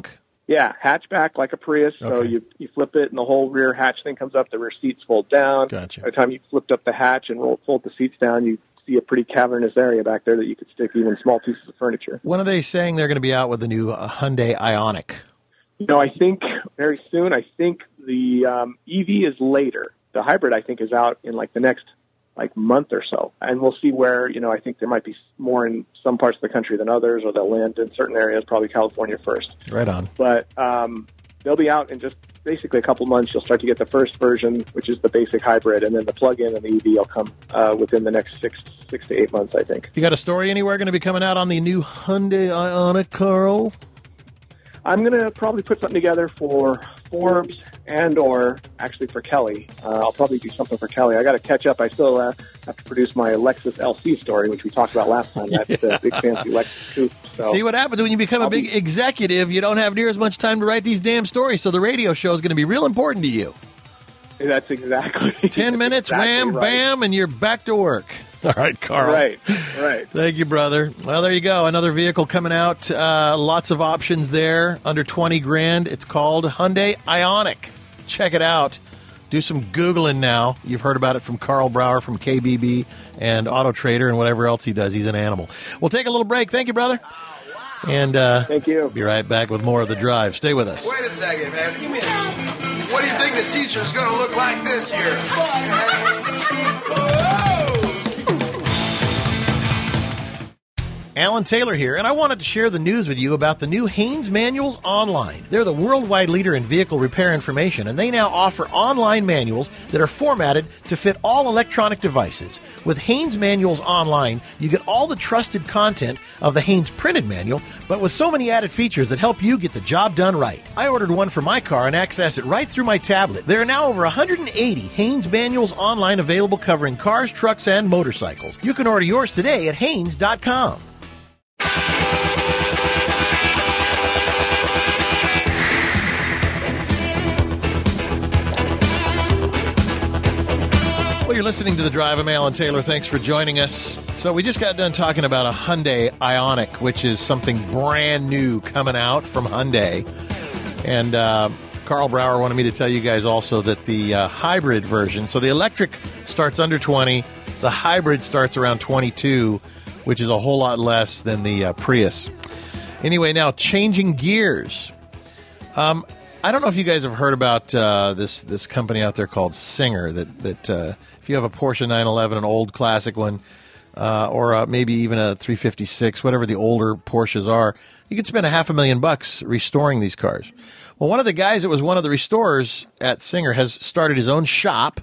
Yeah, hatchback like a Prius. So Okay. you you flip it, and the whole rear hatch thing comes up. The rear seats fold down. Gotcha. By the time you flipped up the hatch and roll, fold the seats down, you see a pretty cavernous area back there that you could stick even small pieces of furniture. When are they saying they're going to be out with the new uh, Hyundai Ioniq? You know, I think very soon. I think the um, E V is later. The hybrid, I think, is out in like the next like month or so, and we'll see where. You know, I think there might be more in some parts of the country than others, or they'll land in certain areas. Probably California first. Right on. But um, they'll be out in just basically a couple months. You'll start to get the first version, which is the basic hybrid, and then the plug-in and the E V will come uh, within the next six six to eight months, I think. You got a story anywhere going to be coming out on the new Hyundai Ioniq, Carl? I'm going to probably put something together for Forbes and or actually for Kelly. Uh, I'll probably do something for Kelly. I got to catch up. I still uh, have to produce my Lexus L C story, which we talked about last time. That's the Yeah. big fancy Lexus coupe. So See what happens when you become a big executive. You don't have near as much time to write these damn stories, so the radio show is going to be real important to you. That's exactly Ten minutes, exactly wham, right. bam, and you're back to work. All right, Carl. Right, right. Thank you, brother. Well, there you go. Another vehicle coming out. Uh, lots of options there. Under twenty grand. It's called Hyundai Ioniq. Check it out. Do some Googling now. You've heard about it from Carl Brower from K B B and Auto Trader and whatever else he does. He's an animal. We'll take a little break. Thank you, brother. And uh, thank you. Be right back with more of The Drive. Stay with us. Wait a second, man. Give me a... What do you think the teacher's going to look like this year? Alan Taylor here, and I wanted to share the news with you about the new Haynes Manuals Online. They're the worldwide leader in vehicle repair information, and they now offer online manuals that are formatted to fit all electronic devices. With Haynes Manuals Online, you get all the trusted content of the Haynes printed manual, but with so many added features that help you get the job done right. I ordered one for my car and access it right through my tablet. There are now over one hundred eighty Haynes Manuals Online available covering cars, trucks, and motorcycles. You can order yours today at Haynes dot com. Well, you're listening to The Drive. I'm Alan Taylor. Thanks for joining us. So we just got done talking about a Hyundai Ioniq, which is something brand new coming out from Hyundai. And uh, Carl Brower wanted me to tell you guys also that the uh, hybrid version, so the electric starts under twenty, the hybrid starts around twenty-two, which is a whole lot less than the uh, Prius. Anyway, now changing gears. Um, I don't know if you guys have heard about uh, this this company out there called Singer. That that uh, if you have a Porsche nine eleven, an old classic one, uh, or uh, maybe even a three fifty-six, whatever the older Porsches are, you could spend a half a million bucks restoring these cars. Well, one of the guys that was one of the restorers at Singer has started his own shop,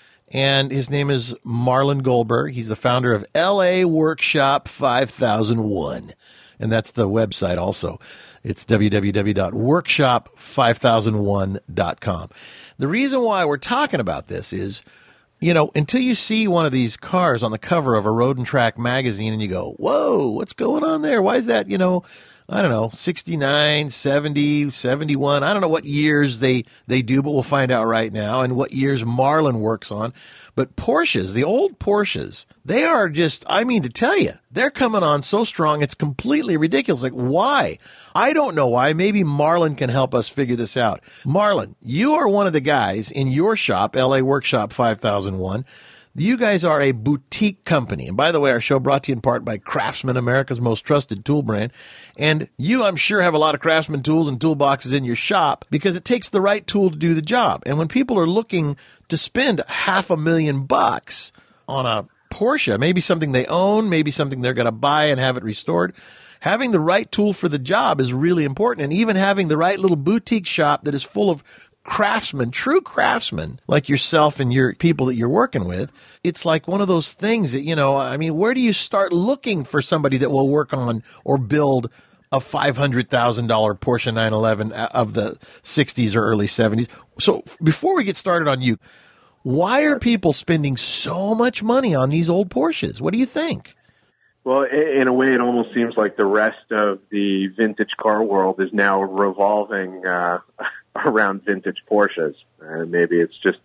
and his name is Marlon Goldberg. He's the founder of L A Workshop five thousand one, and that's the website also. It's w w w dot workshop five thousand one dot com. The reason why we're talking about this is, you know, until you see one of these cars on the cover of a Road and Track magazine and you go, whoa, what's going on there? Why is that, you know, I don't know, sixty-nine, seventy, seventy-one. I don't know what years they, they do, but we'll find out right now, and what years Marlon works on. But Porsches, the old Porsches, they are just, I mean to tell you, they're coming on so strong, it's completely ridiculous. Like, why? I don't know why. Maybe Marlon can help us figure this out. Marlon, you are one of the guys in your shop, L A Workshop five thousand one. You guys are a boutique company. And by the way, our show brought to you in part by Craftsman, America's most trusted tool brand. And you, I'm sure, have a lot of Craftsman tools and toolboxes in your shop because it takes the right tool to do the job. And when people are looking to spend half a million bucks on a Porsche, maybe something they own, maybe something they're going to buy and have it restored, having the right tool for the job is really important. And even having the right little boutique shop that is full of craftsmen, true craftsmen, like yourself and your people that you're working with, it's like one of those things that, you know, I mean, where do you start looking for somebody that will work on or build a five hundred thousand dollars Porsche nine eleven of the sixties or early seventies? So before we get started on you, why are people spending so much money on these old Porsches? What do you think? Well, in a way, it almost seems like the rest of the vintage car world is now revolving uh, around vintage Porsches. Uh, maybe it's just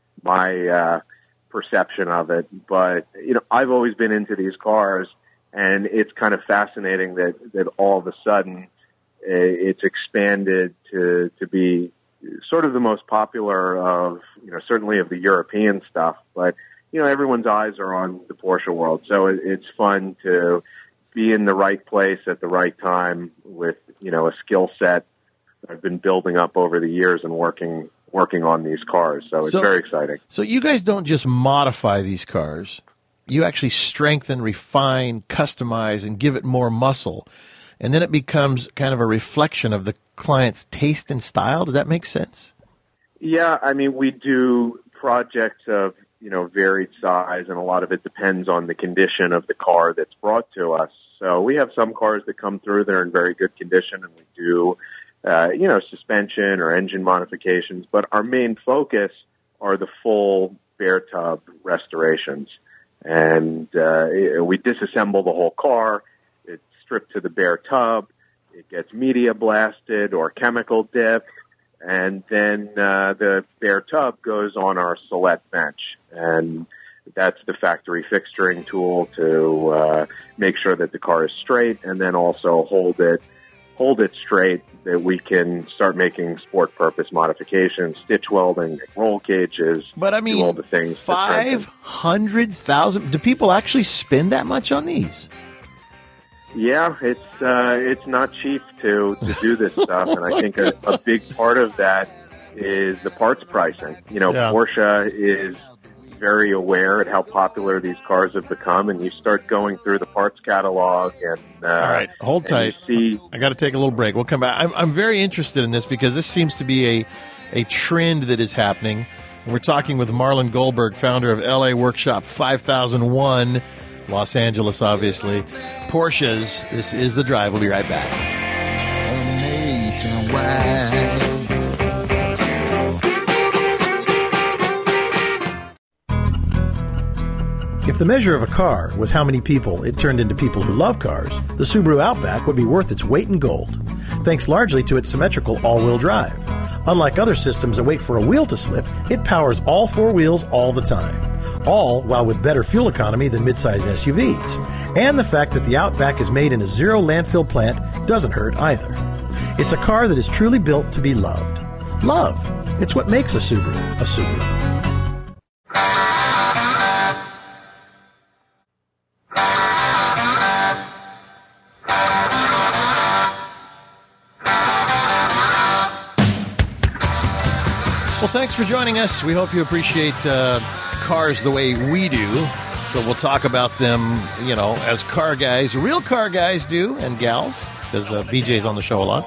my uh, perception of it, but you know, I've always been into these cars, and it's kind of fascinating that that all of a sudden it's expanded to to be sort of the most popular of, you know, certainly of the European stuff. But, you know, everyone's eyes are on the Porsche world. So it, it's fun to be in the right place at the right time with, you know, a skill set I've been building up over the years and working working on these cars. So it's So- very exciting. So you guys don't just modify these cars. You actually strengthen, refine, customize, and give it more muscle. And then it becomes kind of a reflection of the client's taste and style. Does that make sense? Yeah, I mean, we do projects of, you know, varied size, and a lot of it depends on the condition of the car that's brought to us. So we have some cars that come through that are in very good condition, and we do, uh, you know, suspension or engine modifications. But our main focus are the full bare tub restorations. And uh, we disassemble the whole car. It's stripped to the bare tub. It gets media blasted or chemical dipped. And then uh, the bare tub goes on our Solette bench. And that's the factory fixturing tool to uh, make sure that the car is straight, and then also hold it hold it straight, that we can start making sport purpose modifications, stitch welding, roll cages, but I mean, do all the things. Five hundred thousand. Do people actually spend that much on these? Yeah, it's uh, it's not cheap to to do this stuff, and I think a, a big part of that is the parts pricing. You know, Yeah. Porsche is very aware at how popular these cars have become, and you start going through the parts catalog and uh, All right, hold and tight. you see, I got to take a little break. We'll come back. I'm, I'm very interested in this because this seems to be a a trend that is happening. We're talking with Marlon Goldberg, founder of L A Workshop five thousand one, Los Angeles, obviously. Porsches. This is The Drive. We'll be right back. Nationwide. If the measure of a car was how many people it turned into people who love cars, the Subaru Outback would be worth its weight in gold, thanks largely to its symmetrical all-wheel drive. Unlike other systems that wait for a wheel to slip, it powers all four wheels all the time, all while with better fuel economy than midsize S U Vs. And the fact that the Outback is made in a zero landfill plant doesn't hurt either. It's a car that is truly built to be loved. Love. It's what makes a Subaru a Subaru. Well, thanks for joining us. We hope you appreciate uh, cars the way we do. So we'll talk about them, you know, as car guys, real car guys do, and gals, because uh, B J's on the show a lot.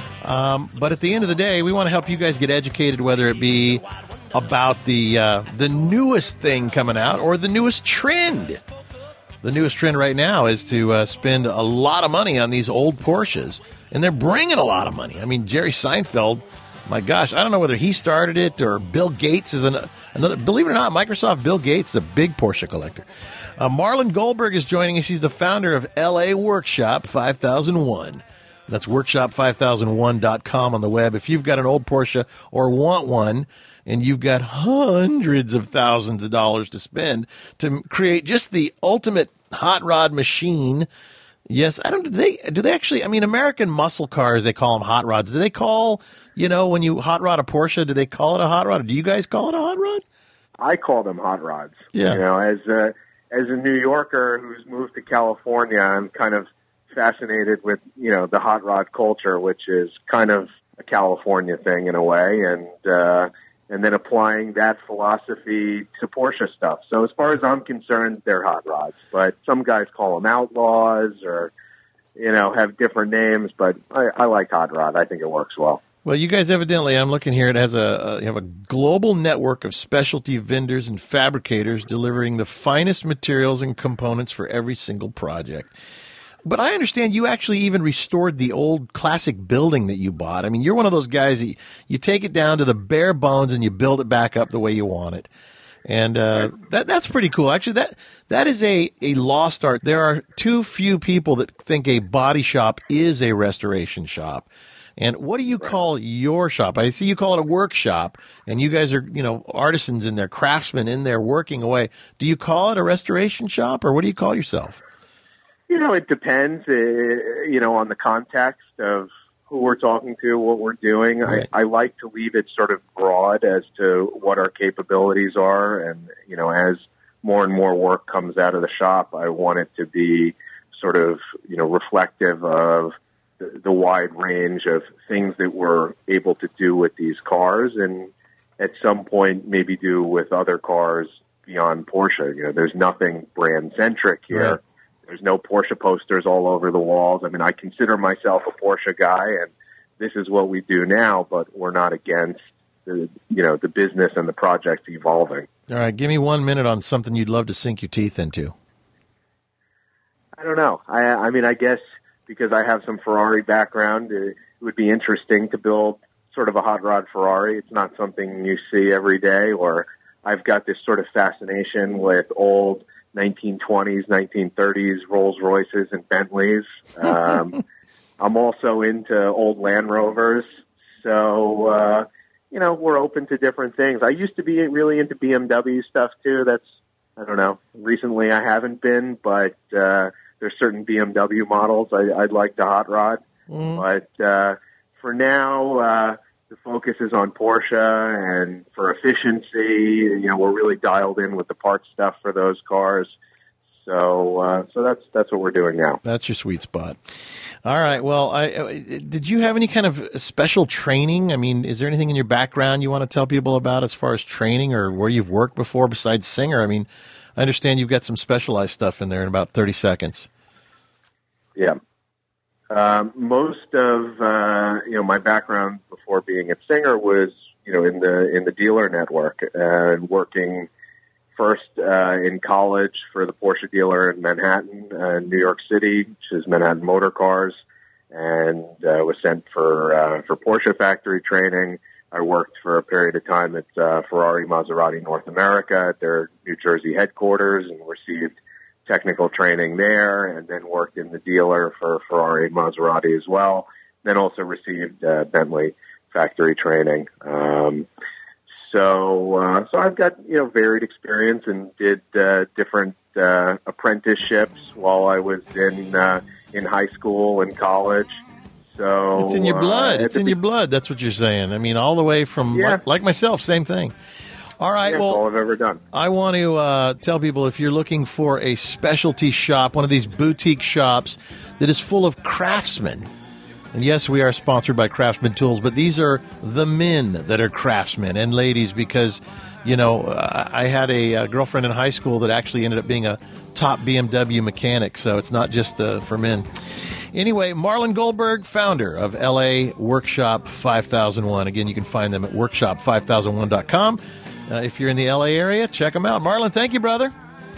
Um, but at the end of the day, we want to help you guys get educated, whether it be about the uh, the newest thing coming out or the newest trend. The newest trend right now is to uh, spend a lot of money on these old Porsches, and they're bringing a lot of money. I mean, Jerry Seinfeld, my gosh, I don't know whether he started it or Bill Gates is an, another. Believe it or not, Microsoft Bill Gates is a big Porsche collector. Uh, Marlon Goldberg is joining us. He's the founder of L A Workshop five thousand one. That's workshop five thousand one dot com on the web. If you've got an old Porsche or want one, and you've got hundreds of thousands of dollars to spend to create just the ultimate hot rod machine. Yes, I don't. Do they do they actually? I mean, American muscle cars, they call them hot rods. Do they call, you know, when you hot rod a Porsche, do they call it a hot rod? Do you guys call it a hot rod? I call them hot rods. Yeah. You know, as a as a New Yorker who's moved to California, I'm kind of fascinated with, you know, the hot rod culture, which is kind of a California thing in a way, and uh, and then applying that philosophy to Porsche stuff. So as far as I'm concerned, they're hot rods, but some guys call them outlaws or, you know, have different names, but I, I like hot rod. I think it works well. Well, you guys evidently, I'm looking here, it has a, a you have a global network of specialty vendors and fabricators delivering the finest materials and components for every single project. But I understand you actually even restored the old classic building that you bought. I mean, you're one of those guys that you, you take it down to the bare bones and you build it back up the way you want it. And uh, that that's pretty cool. Actually, that that is a, a lost art. There are too few people that think a body shop is a restoration shop. And what do you call your shop? I see you call it a workshop, and you guys are, you know, artisans in there, craftsmen in there working away. Do you call it a restoration shop, or what do you call yourself? You know, it depends, uh, you know, on the context of who we're talking to, what we're doing. Right. I, I like to leave it sort of broad as to what our capabilities are. And, you know, as more and more work comes out of the shop, I want it to be sort of, you know, reflective of the, the wide range of things that we're able to do with these cars, and at some point maybe do with other cars beyond Porsche. You know, there's nothing brand centric here. Right. There's no Porsche posters all over the walls. I mean, I consider myself a Porsche guy, and this is what we do now, but we're not against the, you know, the business and the project evolving. All right, give me one minute on something you'd love to sink your teeth into. I don't know. I, I mean, I guess because I have some Ferrari background, it would be interesting to build sort of a hot rod Ferrari. It's not something you see every day, or I've got this sort of fascination with old nineteen twenties, nineteen thirties Rolls Royces and Bentleys. Um, I'm also into old Land Rovers. So, uh, you know, we're open to different things. I used to be really into B M W stuff too. That's, I don't know, recently I haven't been, but, uh, there's certain B M W models I, I'd like to hot rod. Mm. But, uh, for now, uh, the focus is on Porsche, and for efficiency, you know, we're really dialed in with the parts stuff for those cars. So, uh, so that's that's what we're doing now. That's your sweet spot. All right. Well, I, uh, did you have any kind of special training? I mean, is there anything in your background you want to tell people about as far as training, or where you've worked before besides Singer? I mean, I understand you've got some specialized stuff in there in about thirty seconds. Yeah. Um, most of uh, you know my background before being at Singer was you know in the in the dealer network, and working first uh, in college for the Porsche dealer in Manhattan, uh, New York City, which is Manhattan Motor Cars, and uh, was sent for uh, for Porsche factory training. I worked for a period of time at uh, Ferrari Maserati North America at their New Jersey headquarters, and received technical training there, and then worked in the dealer for Ferrari and Maserati as well. Then also received uh, Bentley factory training. Um, so, uh, so I've got you know varied experience, and did uh, different uh, apprenticeships while I was in uh, in high school and college. So It's in your blood. Uh, it's in your blood. That's what you're saying. I mean, all the way from Yeah. like, like myself, same thing. All right. Yeah, well, that's all I've ever done. I want to uh, tell people, if you're looking for a specialty shop, one of these boutique shops that is full of craftsmen, and yes, we are sponsored by Craftsman Tools, but these are the men that are craftsmen and ladies, because, you know, uh, I had a, a girlfriend in high school that actually ended up being a top B M W mechanic, so it's not just uh, for men. Anyway, Marlon Goldberg, founder of L A Workshop five thousand one. Again, you can find them at workshop five thousand one dot com. Uh, if you're in the L A area, check them out. Marlon, thank you, brother.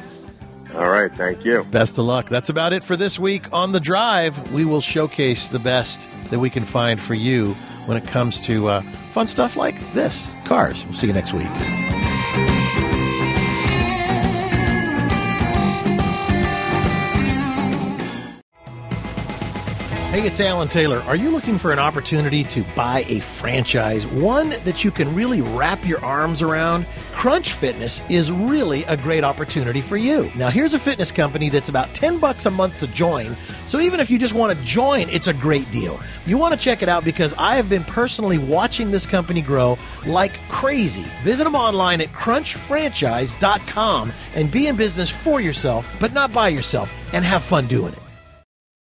All right, thank you. Best of luck. That's about it for this week on The Drive. We will showcase the best that we can find for you when it comes to uh, fun stuff like this, cars. We'll see you next week. Hey, it's Alan Taylor. Are you looking for an opportunity to buy a franchise, one that you can really wrap your arms around? Crunch Fitness is really a great opportunity for you. Now, here's a fitness company that's about ten bucks a month to join, so even if you just want to join, it's a great deal. You want to check it out because I have been personally watching this company grow like crazy. Visit them online at crunch franchise dot com and be in business for yourself, but not by yourself, and have fun doing it.